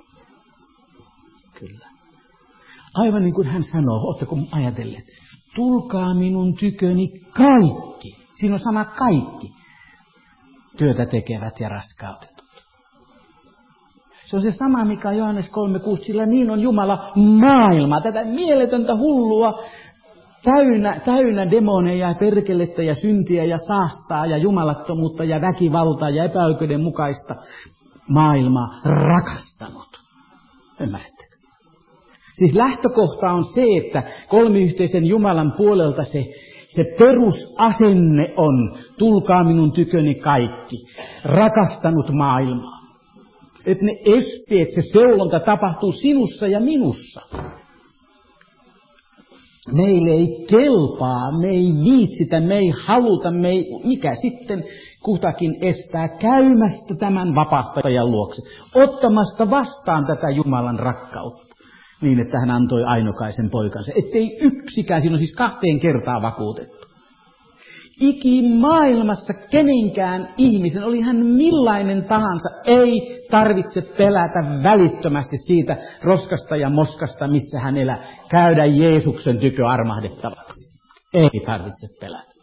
Kyllä. Aivan niin kuin hän sanoo, ootteko ajatelleet, tulkaa minun tyköni kaikki. Siinä on sana kaikki. Työtä tekevät ja raskautetut. Se on se sama, mikä on Johannes 3:6, sillä niin on Jumala maailmaa, tätä mieletöntä hullua, täynnä demoneja ja perkelettä ja syntiä ja saastaa ja jumalattomuutta ja väkivaltaa ja epäoikeudenmukaista maailmaa rakastanut. Ymmärrättekö? Siis lähtökohta on se, että kolmiyhteisen Jumalan puolelta se perusasenne on, tulkaa minun tyköni kaikki, rakastanut maailmaa. Että ne esteet, se seulonta tapahtuu sinussa ja minussa. Meille ei kelpaa, me ei viitsitä, me ei haluta, mikä sitten kutakin estää käymästä tämän vapahtajan luokse, ottamasta vastaan tätä Jumalan rakkautta, niin että hän antoi ainokaisen poikansa. Ettei yksikään, siinä on siis 2 kertaa vakuutettu. Ikimaailmassa kenenkään ihmisen, oli hän millainen tahansa, ei tarvitse pelätä välittömästi siitä roskasta ja moskasta, missä hän elää, käydä Jeesuksen tykö armahdettavaksi. Ei tarvitse pelätä.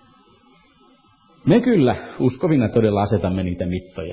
Me kyllä uskovina todella asetamme niitä mittoja.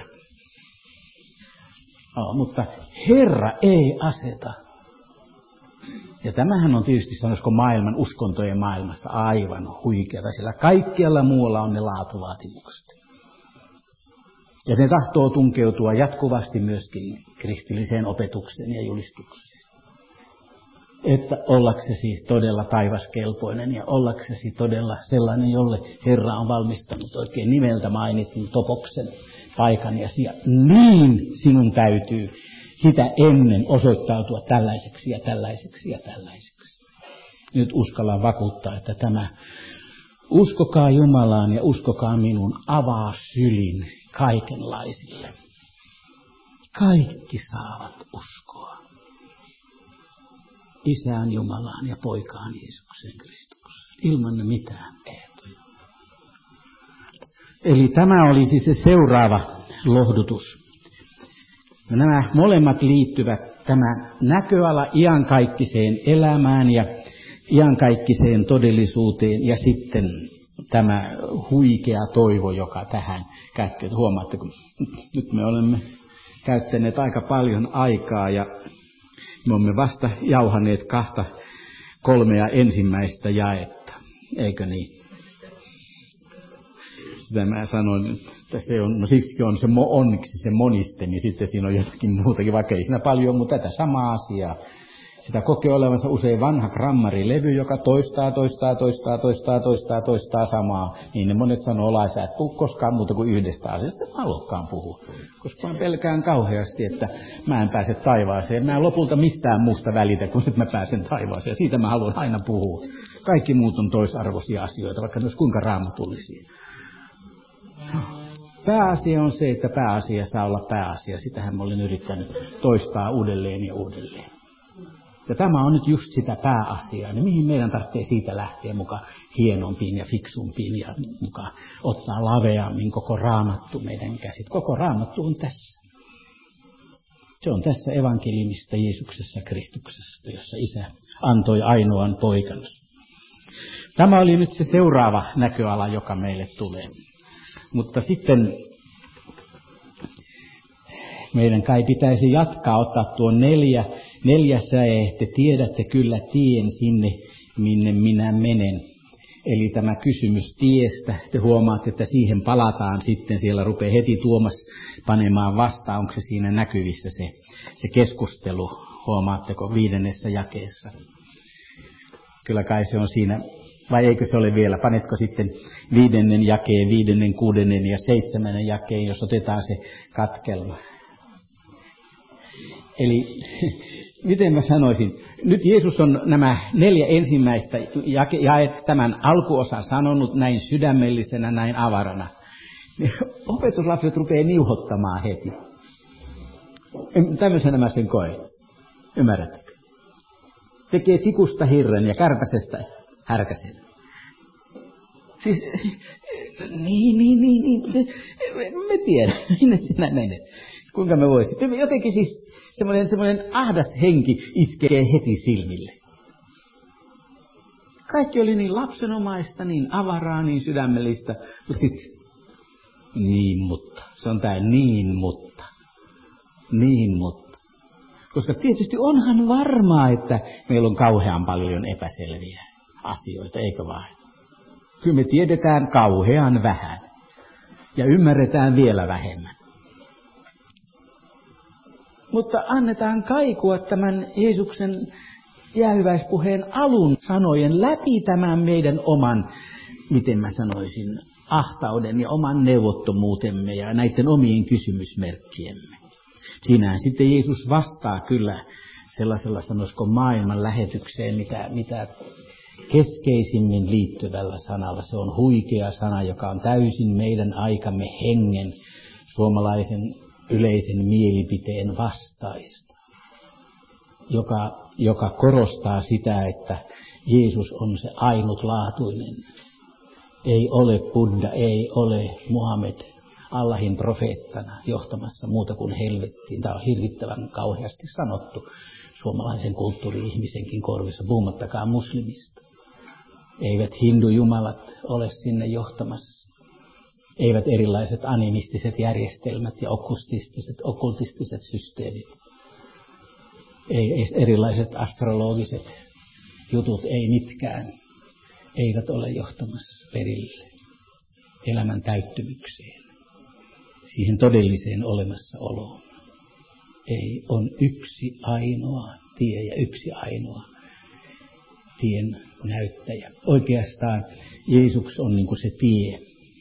Mutta Herra ei aseta. Ja tämähän on tietysti, sanoisiko maailman uskontojen maailmassa aivan huikeata, sillä kaikkialla muualla on ne laatuvaatimukset. Ja ne tahtoo tunkeutua jatkuvasti myöskin kristilliseen opetukseen ja julistukseen. Että ollaksesi todella taivaskelpoinen ja ollaksesi todella sellainen, jolle Herra on valmistanut oikein nimeltä mainitun Topoksen paikan ja sijan, niin sinun täytyy sitä ennen osoittautua tällaiseksi ja tällaiseksi ja tällaiseksi. Nyt uskallan vakuuttaa, että tämä uskokaa Jumalaan ja uskokaa minun avaa sylin kaikenlaisille. Kaikki saavat uskoa Isään Jumalaan ja Poikaan Jeesukseen Kristukseen ilman mitään ehtoja. Eli tämä olisi se seuraava lohdutus. Ja nämä molemmat liittyvät tämä näköala iankaikkiseen elämään ja iankaikkiseen todellisuuteen ja sitten tämä huikea toivo, joka tähän kätkee. Huomaatte, kun nyt me olemme käyttäneet aika paljon aikaa ja me olemme vasta jauhaneet 2-3 ensimmäistä jaetta, eikö niin? Sitä mä sanoin, että se on, no siksi on se onneksi se moniste, niin sitten siinä on jotakin muutakin, vaikka ei siinä paljon, mutta tätä samaa asiaa. Sitä kokee olevansa usein vanha grammarilevy, joka toistaa samaa. Niin ne monet sanoo, sä et puhu koskaan muuta kuin yhdestä asiasta, että mä haluakaan puhua. Koska mä pelkään kauheasti, että mä en pääse taivaaseen. Mä en lopulta mistään muusta välitä, kun nyt mä pääsen taivaaseen. Siitä mä haluan aina puhua. Kaikki muut on toisarvoisia asioita, vaikka ne olisi kuinka raamatullisia. Pääasia on se, että pääasia saa olla pääasia. Sitähän mä olen yrittänyt toistaa uudelleen ja uudelleen. Ja tämä on nyt just sitä pääasiaa, niin mihin meidän tarvitsee siitä lähteä mukaan hienompiin ja fiksumpiin ja mukaan ottaa laveammin koko Raamattu meidän käsit. Koko Raamattu on tässä. Se on tässä evankeliumista Jeesuksessa Kristuksessa, jossa Isä antoi ainoan poikansa. Tämä oli nyt se seuraava näköala, joka meille tulee. Mutta sitten meidän kai pitäisi jatkaa, ottaa tuo 4 säe, te tiedätte kyllä tien sinne, minne minä menen. Eli tämä kysymys tiestä, te huomaatte, että siihen palataan sitten, siellä rupeaa heti Tuomas panemaan vastaan, onko se siinä näkyvissä se keskustelu, huomaatteko 5. jakeessa. Kyllä kai se on siinä, vai eikö se ole vielä, panetko sitten 5. jakeen, 5., 6. ja 7. jakeen, jos otetaan se katkelma. Eli miten mä sanoisin, nyt Jeesus on nämä 4 ensimmäistä tämän alkuosan sanonut näin sydämellisenä, näin avarana. Opetuslapset rupeaa niuhottamaan heti. Tämmöisenä mä sen koen. Ymmärrättekö? Tekee tikusta hirren ja kärpäsestä härkäsen. Siis, niin. Me tiedän, minne sinä menet. Kuinka me voisin? Jotenkin siis semmoinen ahdas henki iskee heti silmille. Kaikki oli niin lapsenomaista, niin avaraa, niin sydämellistä, mutta sitten se on tää niin mutta. Koska tietysti onhan varmaa, että meillä on kauhean paljon epäselviä asioita, eikö vain? Kyllä me tiedetään kauhean vähän ja ymmärretään vielä vähemmän. Mutta annetaan kaikua tämän Jeesuksen jäähyväispuheen alun sanojen läpi tämän meidän oman, miten mä sanoisin, ahtauden ja oman neuvottomuutemme ja näiden omien kysymysmerkkiemme. Siinähän sitten Jeesus vastaa kyllä sellaisella, sanoisiko, maailman lähetykseen, mitä keskeisimmin liittyvällä sanalla. Se on huikea sana, joka on täysin meidän aikamme hengen, suomalaisen yleisen mielipiteen vastaista, joka korostaa sitä, että Jeesus on se ainutlaatuinen. Ei ole Buddha, ei ole Muhammed Allahin profeettana johtamassa muuta kuin helvettiin. Tämä on hirvittävän kauheasti sanottu suomalaisen kulttuuri-ihmisenkin korvissa, puhumattakaan muslimista. Eivät hindujumalat ole sinne johtamassa. Eivät erilaiset animistiset järjestelmät ja okkultistiset systeemit. Ei erilaiset astrologiset jutut, ei mitkään. Eivät ole johtamassa perille elämän täyttymykseen, siihen todelliseen olemassaoloon. Ei, on yksi ainoa tie ja yksi ainoa tien näyttäjä. Oikeastaan Jeesus on niin kuin se tie.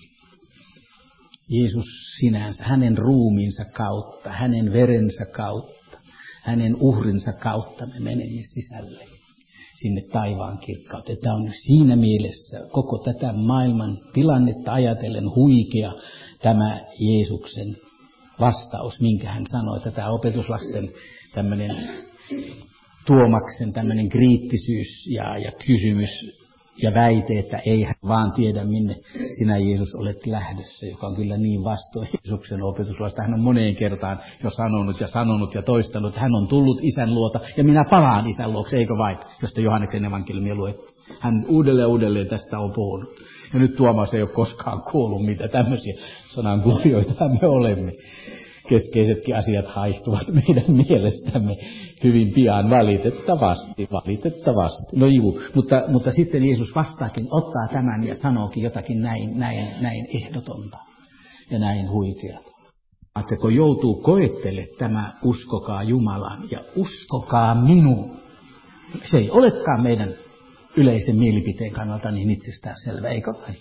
Jeesus sinänsä, hänen ruumiinsa kautta, hänen verensä kautta, hänen uhrinsa kautta me menemme sisälle sinne taivaan kirkkauteen. Tämä on siinä mielessä koko tätä maailman tilannetta ajatellen huikea tämä Jeesuksen vastaus, minkä hän sanoi, että tämä opetuslasten tämmöinen Tuomaksen tämmöinen kriittisyys ja kysymys ja väite, että ei hän vaan tiedä, minne sinä Jeesus olet lähdössä, joka on kyllä niin vastoin Jeesuksen opetuslasta. Hän on moneen kertaan jo sanonut ja toistanut, että hän on tullut Isän luota ja minä palaan Isän luokse, eikö vain, josta Johanneksen evankeliumia luettu. Hän uudelleen tästä on puhunut. Ja nyt Tuomas ei ole koskaan kuullut, mitä tämmöisiä sanankuulijoita me olemme. Keskeisetkin asiat haihtuvat meidän mielestämme hyvin pian valitettavasti. No juu, mutta sitten Jeesus vastaakin, ottaa tämän ja sanookin jotakin näin ehdotonta ja näin huikeata. Että kun joutuu koettele tämä, uskokaa Jumalan ja uskokaa minuun. Se ei olekaan meidän yleisen mielipiteen kannalta niin itsestään selvä, eikö vai?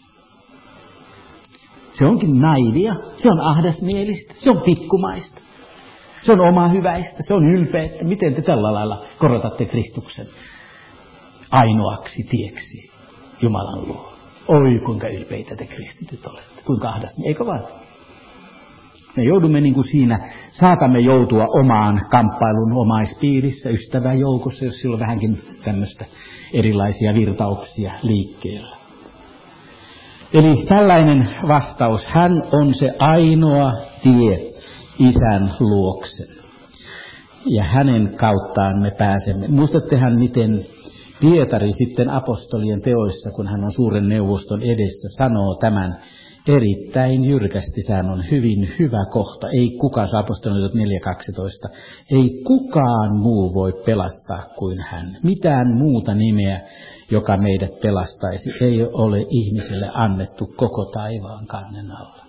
Se onkin naivia, se on ahdasmielistä, se on pikkumaista, se on omahyväistä, se on ylpeätä. Miten te tällä lailla korotatte Kristuksen ainoaksi tieksi Jumalan luo? Oi, kuinka ylpeitä te kristityt olette, kuinka ahdasmielistä, eikö vaan? Me joudumme niin kuin siinä, saatamme joutua omaan kamppailun omaispiirissä, ystäväjoukossa, jos sillä on vähänkin tämmöistä erilaisia virtauksia liikkeellä. Eli tällainen vastaus, hän on se ainoa tie Isän luokse. Ja hänen kauttaan me pääsemme. Muistattehan, miten Pietari sitten apostolien teoissa, kun hän on suuren neuvoston edessä, sanoo tämän erittäin jyrkästi. Sehän on hyvin hyvä kohta. Ei kukaan, apostolien 4.12, ei kukaan muu voi pelastaa kuin hän. Mitään muuta nimeä, joka meidät pelastaisi, ei ole ihmiselle annettu koko taivaan kannen alla.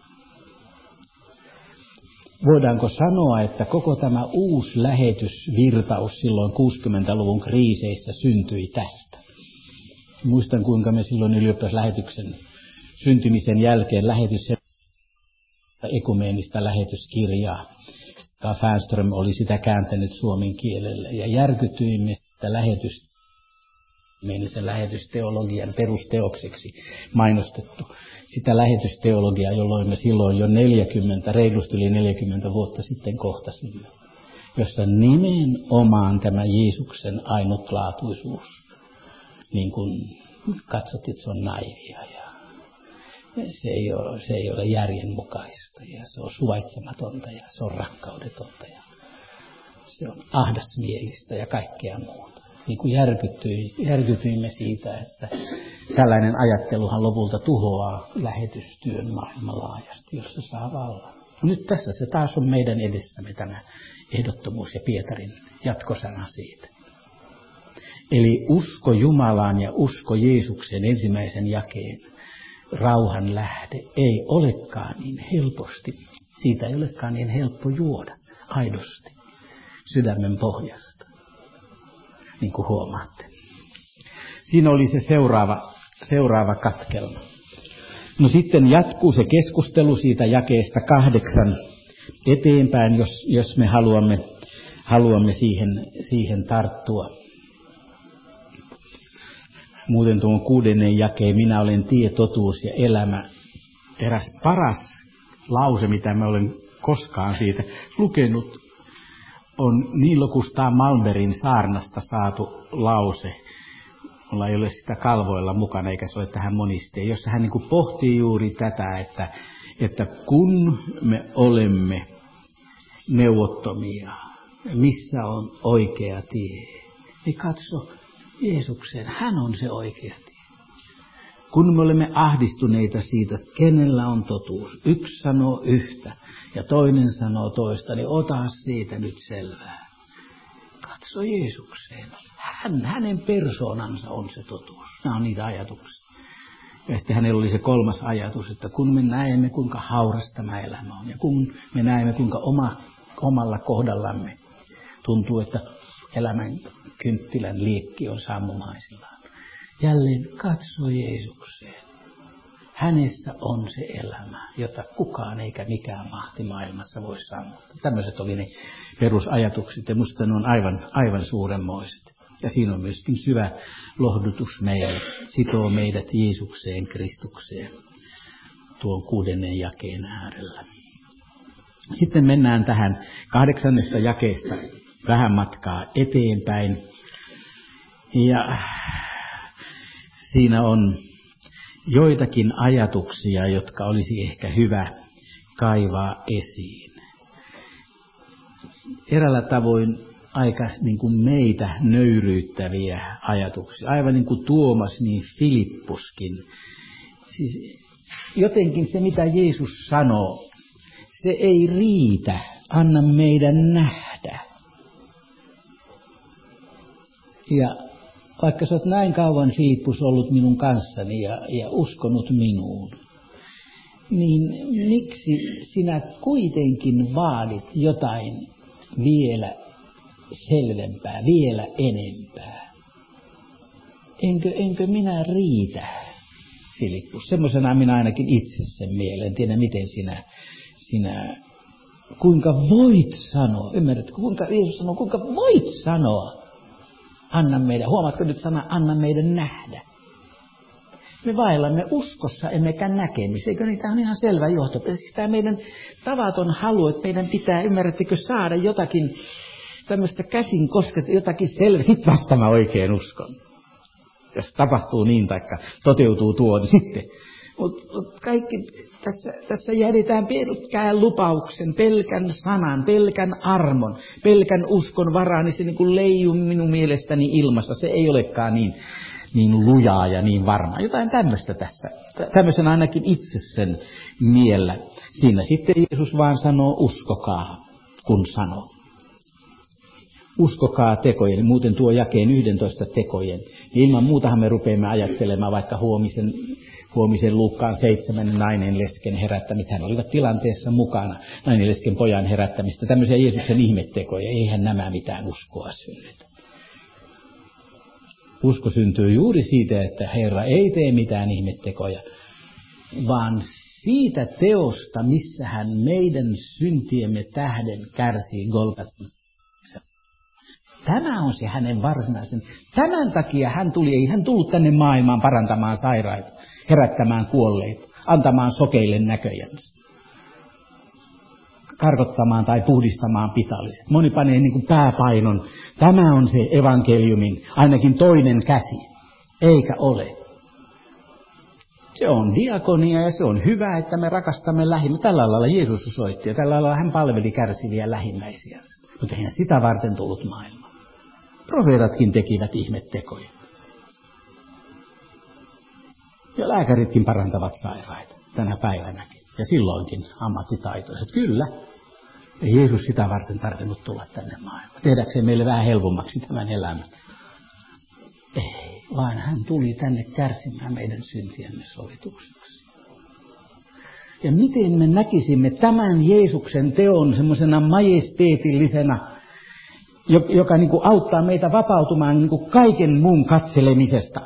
Voidaanko sanoa, että koko tämä uusi lähetysvirtaus silloin 60-luvun kriiseissä syntyi tästä? Muistan, kuinka me silloin ylioppilaslähetyksen syntymisen jälkeen ekumeenista lähetyskirjaa. Färnström oli sitä kääntänyt suomen kielelle ja järkytyimme sitä sen lähetysteologian perusteokseksi mainostettu. Sitä lähetysteologiaa, jolloin me silloin jo reilusti yli 40 vuotta sitten kohtasimme, jossa nimenomaan tämä Jeesuksen ainutlaatuisuus, niin kuin katsottiin, että se on naivia ja se ei ole järjenmukaista ja se on suvaitsematonta ja se on rakkaudetonta ja se on ahdasmielistä ja kaikkea muuta. Niin kuin järkytyimme siitä, että tällainen ajatteluhan lopulta tuhoaa lähetystyön maailmanlaajasti, jos se saa vallan. Nyt tässä se taas on meidän edessämme tämä ehdottomuus ja Pietarin jatkosana siitä. Eli usko Jumalaan ja usko Jeesuksen ensimmäisen jakeen rauhan lähde ei olekaan niin helposti. Siitä ei olekaan niin helppo juoda aidosti sydämen pohjasta. Niin kuin huomaatte. Siinä oli se seuraava katkelma. No sitten jatkuu se keskustelu siitä jakeesta 8 eteenpäin, jos me haluamme siihen tarttua. muuten tuon 6. jakeen, minä olen tie, totuus ja elämä. Eräs paras lause, mitä mä olen koskaan siitä lukenut, on Niilo Kustaa Malmbergin saarnasta saatu lause. Mulla ei ole sitä kalvoilla mukana, eikä se ole tähän monisteen, jossa hän niin kuin pohtii juuri tätä, että kun me olemme neuvottomia, missä on oikea tie, niin katso Jeesukseen, hän on se oikea tie. Kun me olemme ahdistuneita siitä, että kenellä on totuus, yksi sanoo yhtä ja toinen sanoo toista, niin ota siitä nyt selvää. Katso Jeesukseen. Hänen persoonansa on se totuus. Nämä on niitä ajatuksia. Ja sitten hänellä oli se 3. ajatus, että kun me näemme, kuinka hauras tämä elämä on, ja kun me näemme, kuinka omalla kohdallamme tuntuu, että elämän kynttilän liekki on sammumaisillaan. Jälleen katso Jeesukseen. Hänessä on se elämä, jota kukaan eikä mikään mahti maailmassa voi sammuttaa. Tämmöiset oli ne perusajatukset, ja musta ne on aivan suuremmoiset. Ja siinä on myöskin syvä lohdutus meille, sitoo meidät Jeesukseen, Kristukseen, tuon 6. jakeen äärellä. Sitten mennään tähän 8. jakeesta vähän matkaa eteenpäin. Ja siinä on joitakin ajatuksia, jotka olisi ehkä hyvä kaivaa esiin. Eräällä tavoin aika niin kuin meitä nöyryyttäviä ajatuksia. Aivan niin kuin Tuomas, niin Filippuskin. Siis jotenkin se, mitä Jeesus sanoo, se ei riitä. Anna meidän nähdä. Ja vaikka sä oot näin kauan, Filippus, ollut minun kanssani ja uskonut minuun, niin miksi sinä kuitenkin vaadit jotain vielä selvempää, vielä enempää? Enkö minä riitä, Filippus? Semmoisena minä ainakin itse sen mieleen. En tiedä, miten sinä kuinka voit sanoa, ymmärrätkö, kuinka Jeesus sanoo, kuinka voit sanoa, anna meidän, huomaatko nyt sana, anna meidän nähdä. Me vaellamme uskossa, emmekä näkemissä. Eikö niitä on ihan selvä johtopäätös? Siis tämä meidän tavaton halu, että meidän pitää, ymmärrättekö, saada jotakin tämmöistä käsin kosketa, jotakin selvä. Sitten vasta mä oikein uskon. Jos tapahtuu niin, taikka toteutuu tuo, niin sitten. Mutta kaikki tässä jätetään pelkkään lupauksen, pelkän sanan, pelkän armon, pelkän uskon varaan, niin se niin kuin leijuu minun mielestäni ilmassa. Se ei olekaan niin lujaa ja niin varma. Jotain tämmöistä tässä. Tämmöisen ainakin itse sen miellä. Siinä sitten Jeesus vaan sanoo, uskokaa, kun sanoo. Uskokaa tekojen, muuten tuo jakeen 11 tekojen. Niin ilman muutahan me rupeamme ajattelemaan vaikka huomisen Luukkaan 7 nainen lesken herättämistä. Hän olivat tilanteessa mukana, nainen lesken pojan herättämistä. Tämmöisiä Jeesuksen ihmettekoja, eihän nämä mitään uskoa synnytä. Usko syntyy juuri siitä, että Herra ei tee mitään ihmettekoja, vaan siitä teosta, missä hän meidän syntiemme tähden kärsii Golgatan. Tämä on se hänen varsinaisen. Tämän takia hän tuli, ei hän tullut tänne maailmaan parantamaan sairaita, herättämään kuolleita, antamaan sokeille näköjänsä, karkottamaan tai puhdistamaan pitalliset. Moni panee niin kuin pääpainon. Tämä on se evankeliumin ainakin toinen käsi, eikä ole. Se on diakonia ja se on hyvä, että me rakastamme lähimmäisiä. Tällä lailla Jeesus osoitti ja tällä lailla hän palveli kärsiviä lähimmäisiä. Mutta eihän sitä varten tullut maailmaan. Profeetatkin tekivät ihmettekoja. Ja lääkäritkin parantavat sairaita tänä päivänäkin. Ja silloinkin ammattitaitoiset. Kyllä. Ei Jeesus sitä varten tarvinnut tulla tänne maailmaan. Tehdäkseen meille vähän helpommaksi tämän elämän. Ei, vaan hän tuli tänne kärsimään meidän syntiemme sovitukseksi. Ja miten me näkisimme tämän Jeesuksen teon semmoisena majesteetillisena, joka niin kuin auttaa meitä vapautumaan niin kuin kaiken muun katselemisesta.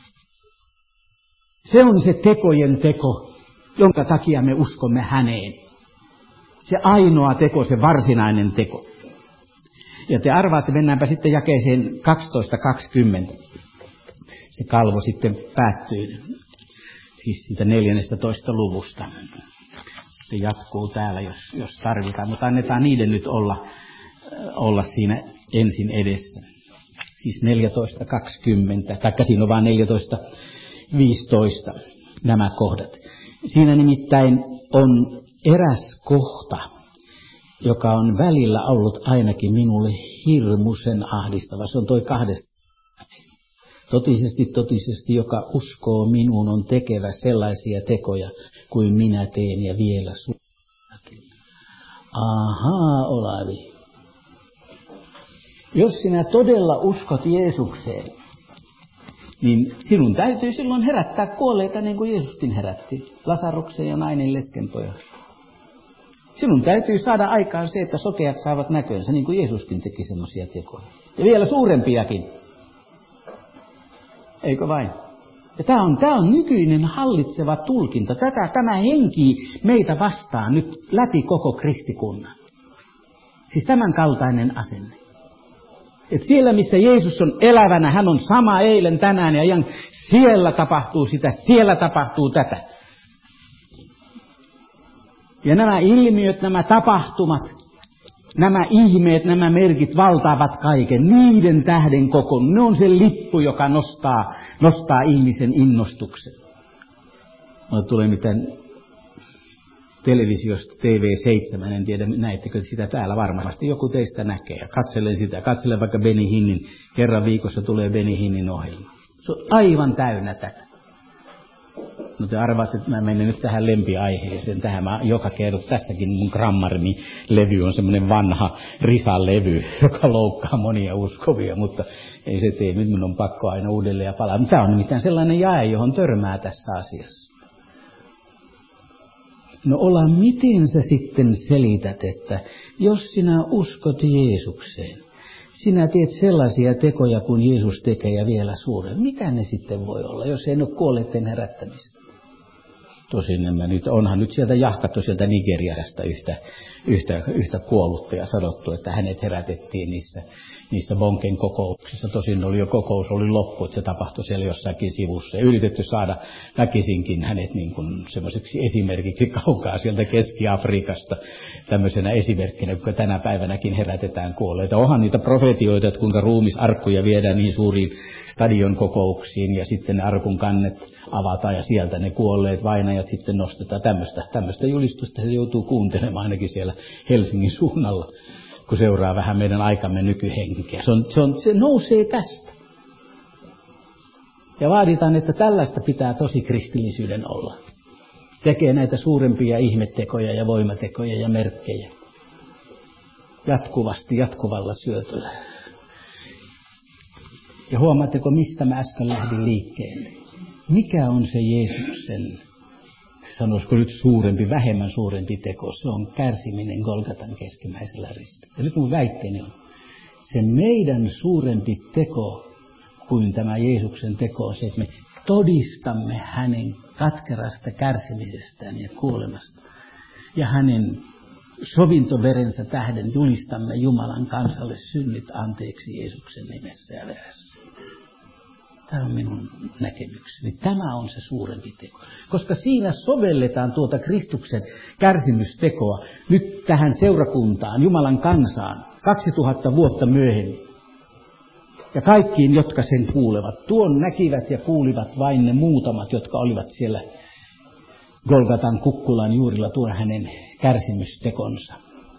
Se on se tekojen teko, jonka takia me uskomme häneen. Se ainoa teko, se varsinainen teko. Ja te arvaatte, mennäänpä sitten jakeeseen 12.20. Se kalvo sitten päättyy, siis siitä 14. luvusta. Se jatkuu täällä, jos tarvitaan, mutta annetaan niiden nyt olla siinä ensin edessä. Siis 14.20, taikka siinä on vain 14.15 nämä kohdat. Siinä nimittäin on eräs kohta, joka on välillä ollut ainakin minulle hirmuisen ahdistava. Se on toi 2. Totisesti, joka uskoo minuun, on tekevä sellaisia tekoja kuin minä teen ja vielä suuremmin. Ahaa, Olavi. Jos sinä todella uskot Jeesukseen, niin sinun täytyy silloin herättää kuolleita niin kuin Jeesuskin herätti. Lasaruksen ja nainen leskenpoja. Sinun täytyy saada aikaan se, että sokeat saavat näkönsä, niin kuin Jeesuskin teki semmoisia tekoja. Ja vielä suurempiakin. Eikö vain? Ja tämä on nykyinen hallitseva tulkinta. Tämä henkii meitä vastaan nyt läpi koko kristikunnan. Siis tämän kaltainen asenne. Että siellä, missä Jeesus on elävänä, hän on sama eilen, tänään ja ajan. Siellä tapahtuu sitä, siellä tapahtuu tätä. Ja nämä ilmiöt, nämä tapahtumat, nämä ihmeet, nämä merkit valtaavat kaiken. Niiden tähden koko. Ne on se lippu, joka nostaa ihmisen innostuksen. Mulle tulee mitään televisiosta TV7, en tiedä näettekö sitä täällä varmasti. Joku teistä näkee ja katselen sitä. Katselen vaikka Benny Hinnin. Kerran viikossa tulee Benny Hinnin ohjelma. Se on aivan täynnä tätä. No te arvaatte, että mä menen nyt tähän lempiaiheeseen. Tähän mä joka kerta, tässäkin mun Grammarmi-levy on semmoinen vanha risalevy, joka loukkaa monia uskovia, mutta ei se tee. Nyt minun on pakko aina uudelleen ja palaa. Tämä on nimittäin sellainen jae, johon törmää tässä asiassa. No Ola, miten sä sitten selität, että jos sinä uskot Jeesukseen, sinä teet sellaisia tekoja kuin Jeesus tekee ja vielä suuremmin. Mitä ne sitten voi olla, jos ei ole kuolleiden herättämistä? Tosin onhan nyt sieltä jahkattu sieltä Nigeriasta yhtä kuollutta ja sanottu, että hänet herätettiin niissä Bonken kokouksissa. Tosin kokous oli loppu, että se tapahtui siellä jossakin sivussa. Ja yritetty saada väkisinkin hänet niin kuin semmoiseksi esimerkiksi kaukaa sieltä Keski-Afrikasta tämmöisenä esimerkkinä, kun tänä päivänäkin herätetään kuolleita. Onhan niitä profetioita, että kuinka ruumisarkkuja viedään niin suuriin stadionkokouksiin ja sitten ne arkun kannet avataan ja sieltä ne kuolleet vainajat sitten nostetaan. Tämmöistä julistusta se joutuu kuuntelemaan ainakin siellä Helsingin suunnalla, kun seuraa vähän meidän aikamme nykyhenkeä. Se nousee tästä. Ja vaaditaan, että tällaista pitää tosi kristillisyyden olla. Tekee näitä suurempia ihmettekoja ja voimatekoja ja merkkejä. Jatkuvalla syötöllä. Ja huomaatteko, mistä mä äsken lähdin liikkeelle? Mikä on se Jeesuksen, sanoisiko nyt vähemmän suurempi teko? Se on kärsiminen Golgatan keskimmäisellä ristillä. Ja nyt mun väitteeni on, se meidän suurempi teko kuin tämä Jeesuksen teko on se, että me todistamme hänen katkerasta kärsimisestään ja kuolemasta. Ja hänen sovintoverensä tähden julistamme Jumalan kansalle synnit anteeksi Jeesuksen nimessä ja veressä. Tämä on minun näkemykseni. Tämä on se suurempi teko. Koska siinä sovelletaan tuota Kristuksen kärsimystekoa nyt tähän seurakuntaan, Jumalan kansaan, 2000 vuotta myöhemmin. Ja kaikkiin, jotka sen kuulevat. Tuon näkivät ja kuulivat vain ne muutamat, jotka olivat siellä Golgatan kukkulan juurilla tuon hänen kärsimystekonsa.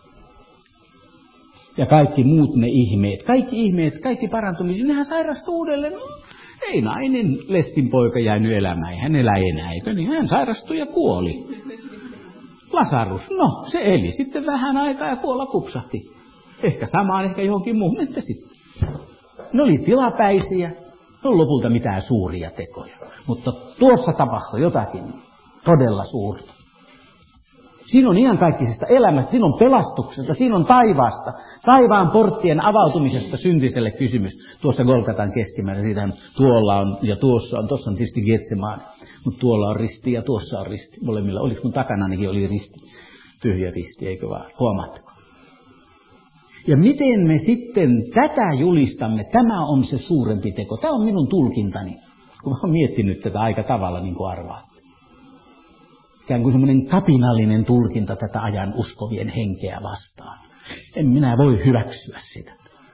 Ja kaikki muut ne ihmeet, kaikki parantumiset, nehän sairastui uudelleen. Ei nainen, lestin poika jäänyt elämään, hän elää enää, eikö niin? Hän sairastui ja kuoli. Lasarus, no se eli sitten vähän aikaa ja kuolla kupsahti. Ehkä samaan, ehkä johonkin muuhun, entä sitten? Ne oli tilapäisiä, ne on lopulta mitään suuria tekoja. Mutta tuossa tapahtui jotakin todella suurta. Siinä on iankaikkisesta elämästä, siinä on pelastuksesta, siinä on taivaasta. Taivaan porttien avautumisesta syntiselle kysymys. Tuossa Golgatan keskimmäinen, siitähän tuolla on ja tuossa on tietysti Getsemani. Mutta tuolla on risti ja tuossa on risti. Molemmilla, oliko mun takananikin oli risti, tyhjä risti, eikö vaan? Huomaatteko? Ja miten me sitten tätä julistamme, tämä on se suurempi teko. Tämä on minun tulkintani, kun mä oon miettinyt tätä aika tavalla, niin kuin arvaatte. Ikään kuin semmoinen kapinallinen tulkinta tätä ajan uskovien henkeä vastaan. En minä voi hyväksyä sitä.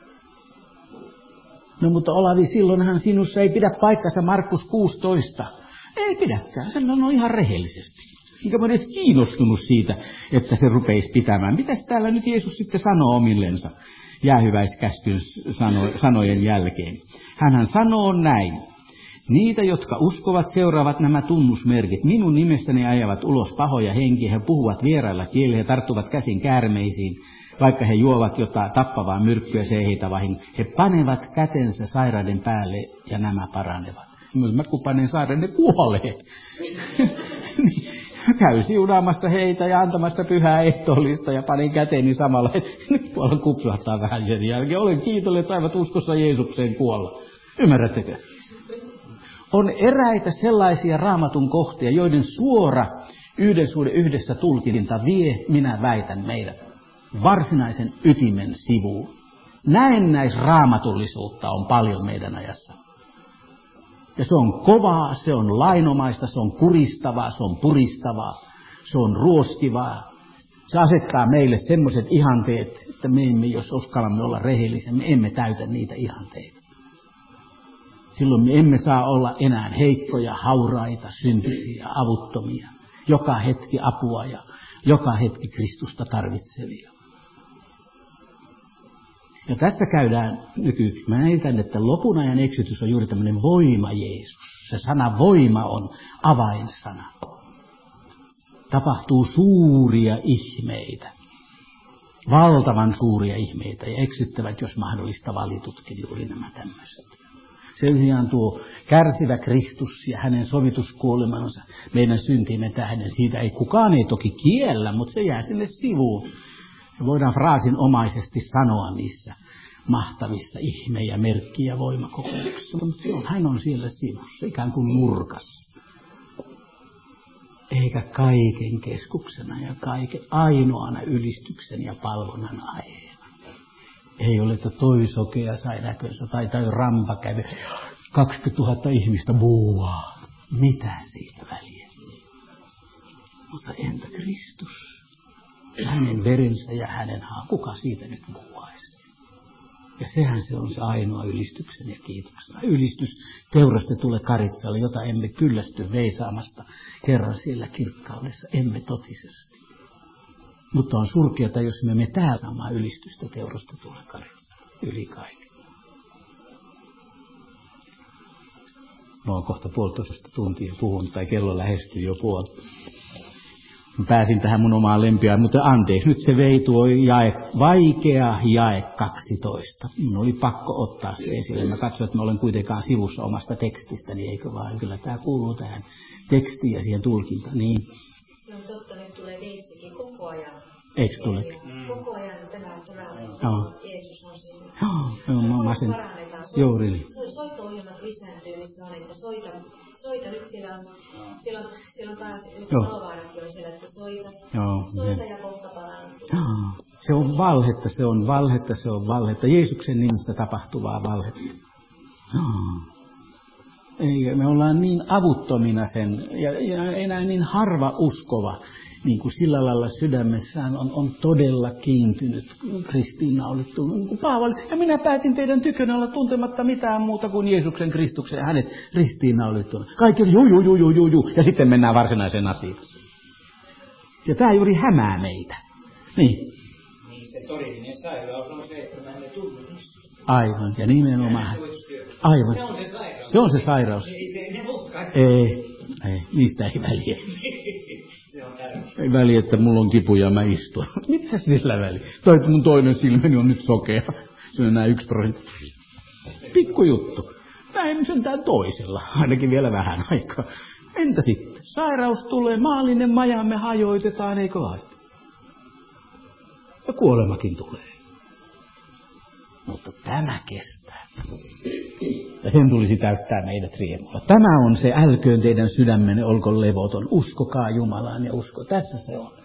No mutta Olavi, silloinhan sinussa ei pidä paikkansa Markus 16. Ei pidäkään, hän on ihan rehellisesti. Enkä mä edes kiinnostunut siitä, että se rupeisi pitämään. Mitäs täällä nyt Jeesus sitten sanoo omillensa jäähyväiskäskyn sanojen jälkeen? Hänhän sanoo näin. Niitä, jotka uskovat, seuraavat nämä tunnusmerkit. Minun nimessäni ajavat ulos pahoja henkiä, he puhuvat vierailla kielillä, he tarttuvat käsin käärmeisiin. Vaikka he juovat jotain tappavaa myrkkyä, se ei heitä vahingoa. He panevat kätensä sairaiden päälle ja nämä paranevat. Mä kun panen sairaiden, ne kuolee. Käy siunaamassa heitä ja antamassa pyhää ehtoollista ja panen käteeni samalla. Nyt tuolla kupsahtaa vähän sen jälkeen. Olen kiitollinen, että saivat uskossa Jeesukseen kuolla. Ymmärrättekö? On eräitä sellaisia raamatun kohtia, joiden suora yhdessä tulkinta vie, minä väitän, meidät varsinaisen ytimen sivuun. Näennäisraamatullisuutta on paljon meidän ajassa. Ja se on kovaa, se on lainomaista, se on kuristavaa, se on puristavaa, se on ruoskivaa. Se asettaa meille semmoiset ihanteet, että me emme, jos uskallamme olla rehellisiä, me emme täytä niitä ihanteita. Silloin me emme saa olla enää heikkoja, hauraita, syntisiä, avuttomia, joka hetki apua ja joka hetki Kristusta tarvitsevia. Ja tässä käydään mä näytän, että lopun ajan eksytys on juuri tämmöinen voima Jeesus. Se sana voima on avainsana. Tapahtuu suuria ihmeitä. Valtavan suuria ihmeitä ja eksyttävät, jos mahdollista, valitutkin juuri nämä tämmöiset. Sen sijaan tuo kärsivä Kristus ja hänen sovituskuolemansa meidän syntiimme tähden, siitä ei kukaan ei toki kiellä, mutta se jää sinne sivuun. Se voidaan fraasinomaisesti sanoa niissä mahtavissa ihme- ja merkki- ja voimakokemuksissa, mutta hän on siellä sivussa, ikään kuin nurkassa. Eikä kaiken keskuksena ja kaiken ainoana ylistyksen ja palvonnan aiheena. Ei ole, että toi sokea sai näkönsä tai rampa kävi. 20 000 ihmistä buuaa. Mitä siitä väliä? Mutta entä Kristus? Hänen verensä ja hänen kuka siitä nyt buuaisi? Ja sehän se on se ainoa ylistyksen ja kiitoksen. Ylistys teurastetulle karitsalle, jota emme kyllästy veisaamasta kerran siellä kirkkaudessa, emme totisesti. Mutta on surkeata, jos me täällä saamaan ylistystä teurastetulle karitsalle yli kaiken. Mä oon kohta 1,5 tuntia puhunut, tai kello lähestyy jo puoli. Mä pääsin tähän mun omaan lempiään, mutta anteeksi, nyt se vei tuo vaikea jae 12. Mun oli pakko ottaa se esille. Mä katsoin, että mä olen kuitenkaan sivussa omasta tekstistäni, eikö vaan? Kyllä tämä kuuluu tähän tekstiin ja siihen tulkintaan. Niin. Se on totta, nyt tulee veissäkin koko ajan. Eikö tule? Koko ajan tämä Jeesus on siinä. Joo, sen. Juuri niin. Soitto-ohjelmat lisääntyy, missä on, että soita nyt siellä on taas, nyt Palovaaratkin on siellä, että soita ja kohta parantuu. Se on valhetta, se on valhetta, se on valhetta. Jeesuksen nimissä tapahtuvaa valhetta. Eikä me ollaan niin avuttomina sen, ja enää niin harva uskova, niin kuin sillä lailla sydämessään on todella kiintynyt kristiinnaulittu, niin kuin Paavali. Ja minä päätin teidän tykönä olla tuntematta mitään muuta kuin Jeesuksen Kristuksen ja hänet ristiinnaulittuna. Kaikki juu, ja sitten mennään varsinaiseen asiaan. Ja tämä juuri hämää meitä. Niin. Niin se todellinen sairaus on se, että mä en tunnu Kristusta. Aivan, ja nimenomaan. Aivan. Se on se sairaus. Ei, niistä ei väliä. Ei väliä, että mulla on kipu ja mä istun. Mitä sillä väliä? Tai mun toinen silmäni on nyt sokea. Se on enää 1%. Pikkujuttu. Näin sentään toisella. Ainakin vielä vähän aikaa. Entä sitten? Sairaus tulee, maallinen majamme hajoitetaan, eikö vain? Ja kuolemakin tulee. Mutta tämä kestää. Ja sen tulisi täyttää meidät riemulla. Tämä on se, älköön teidän sydämenne olko levoton. Uskokaa Jumalaan ja usko. Tässä se on.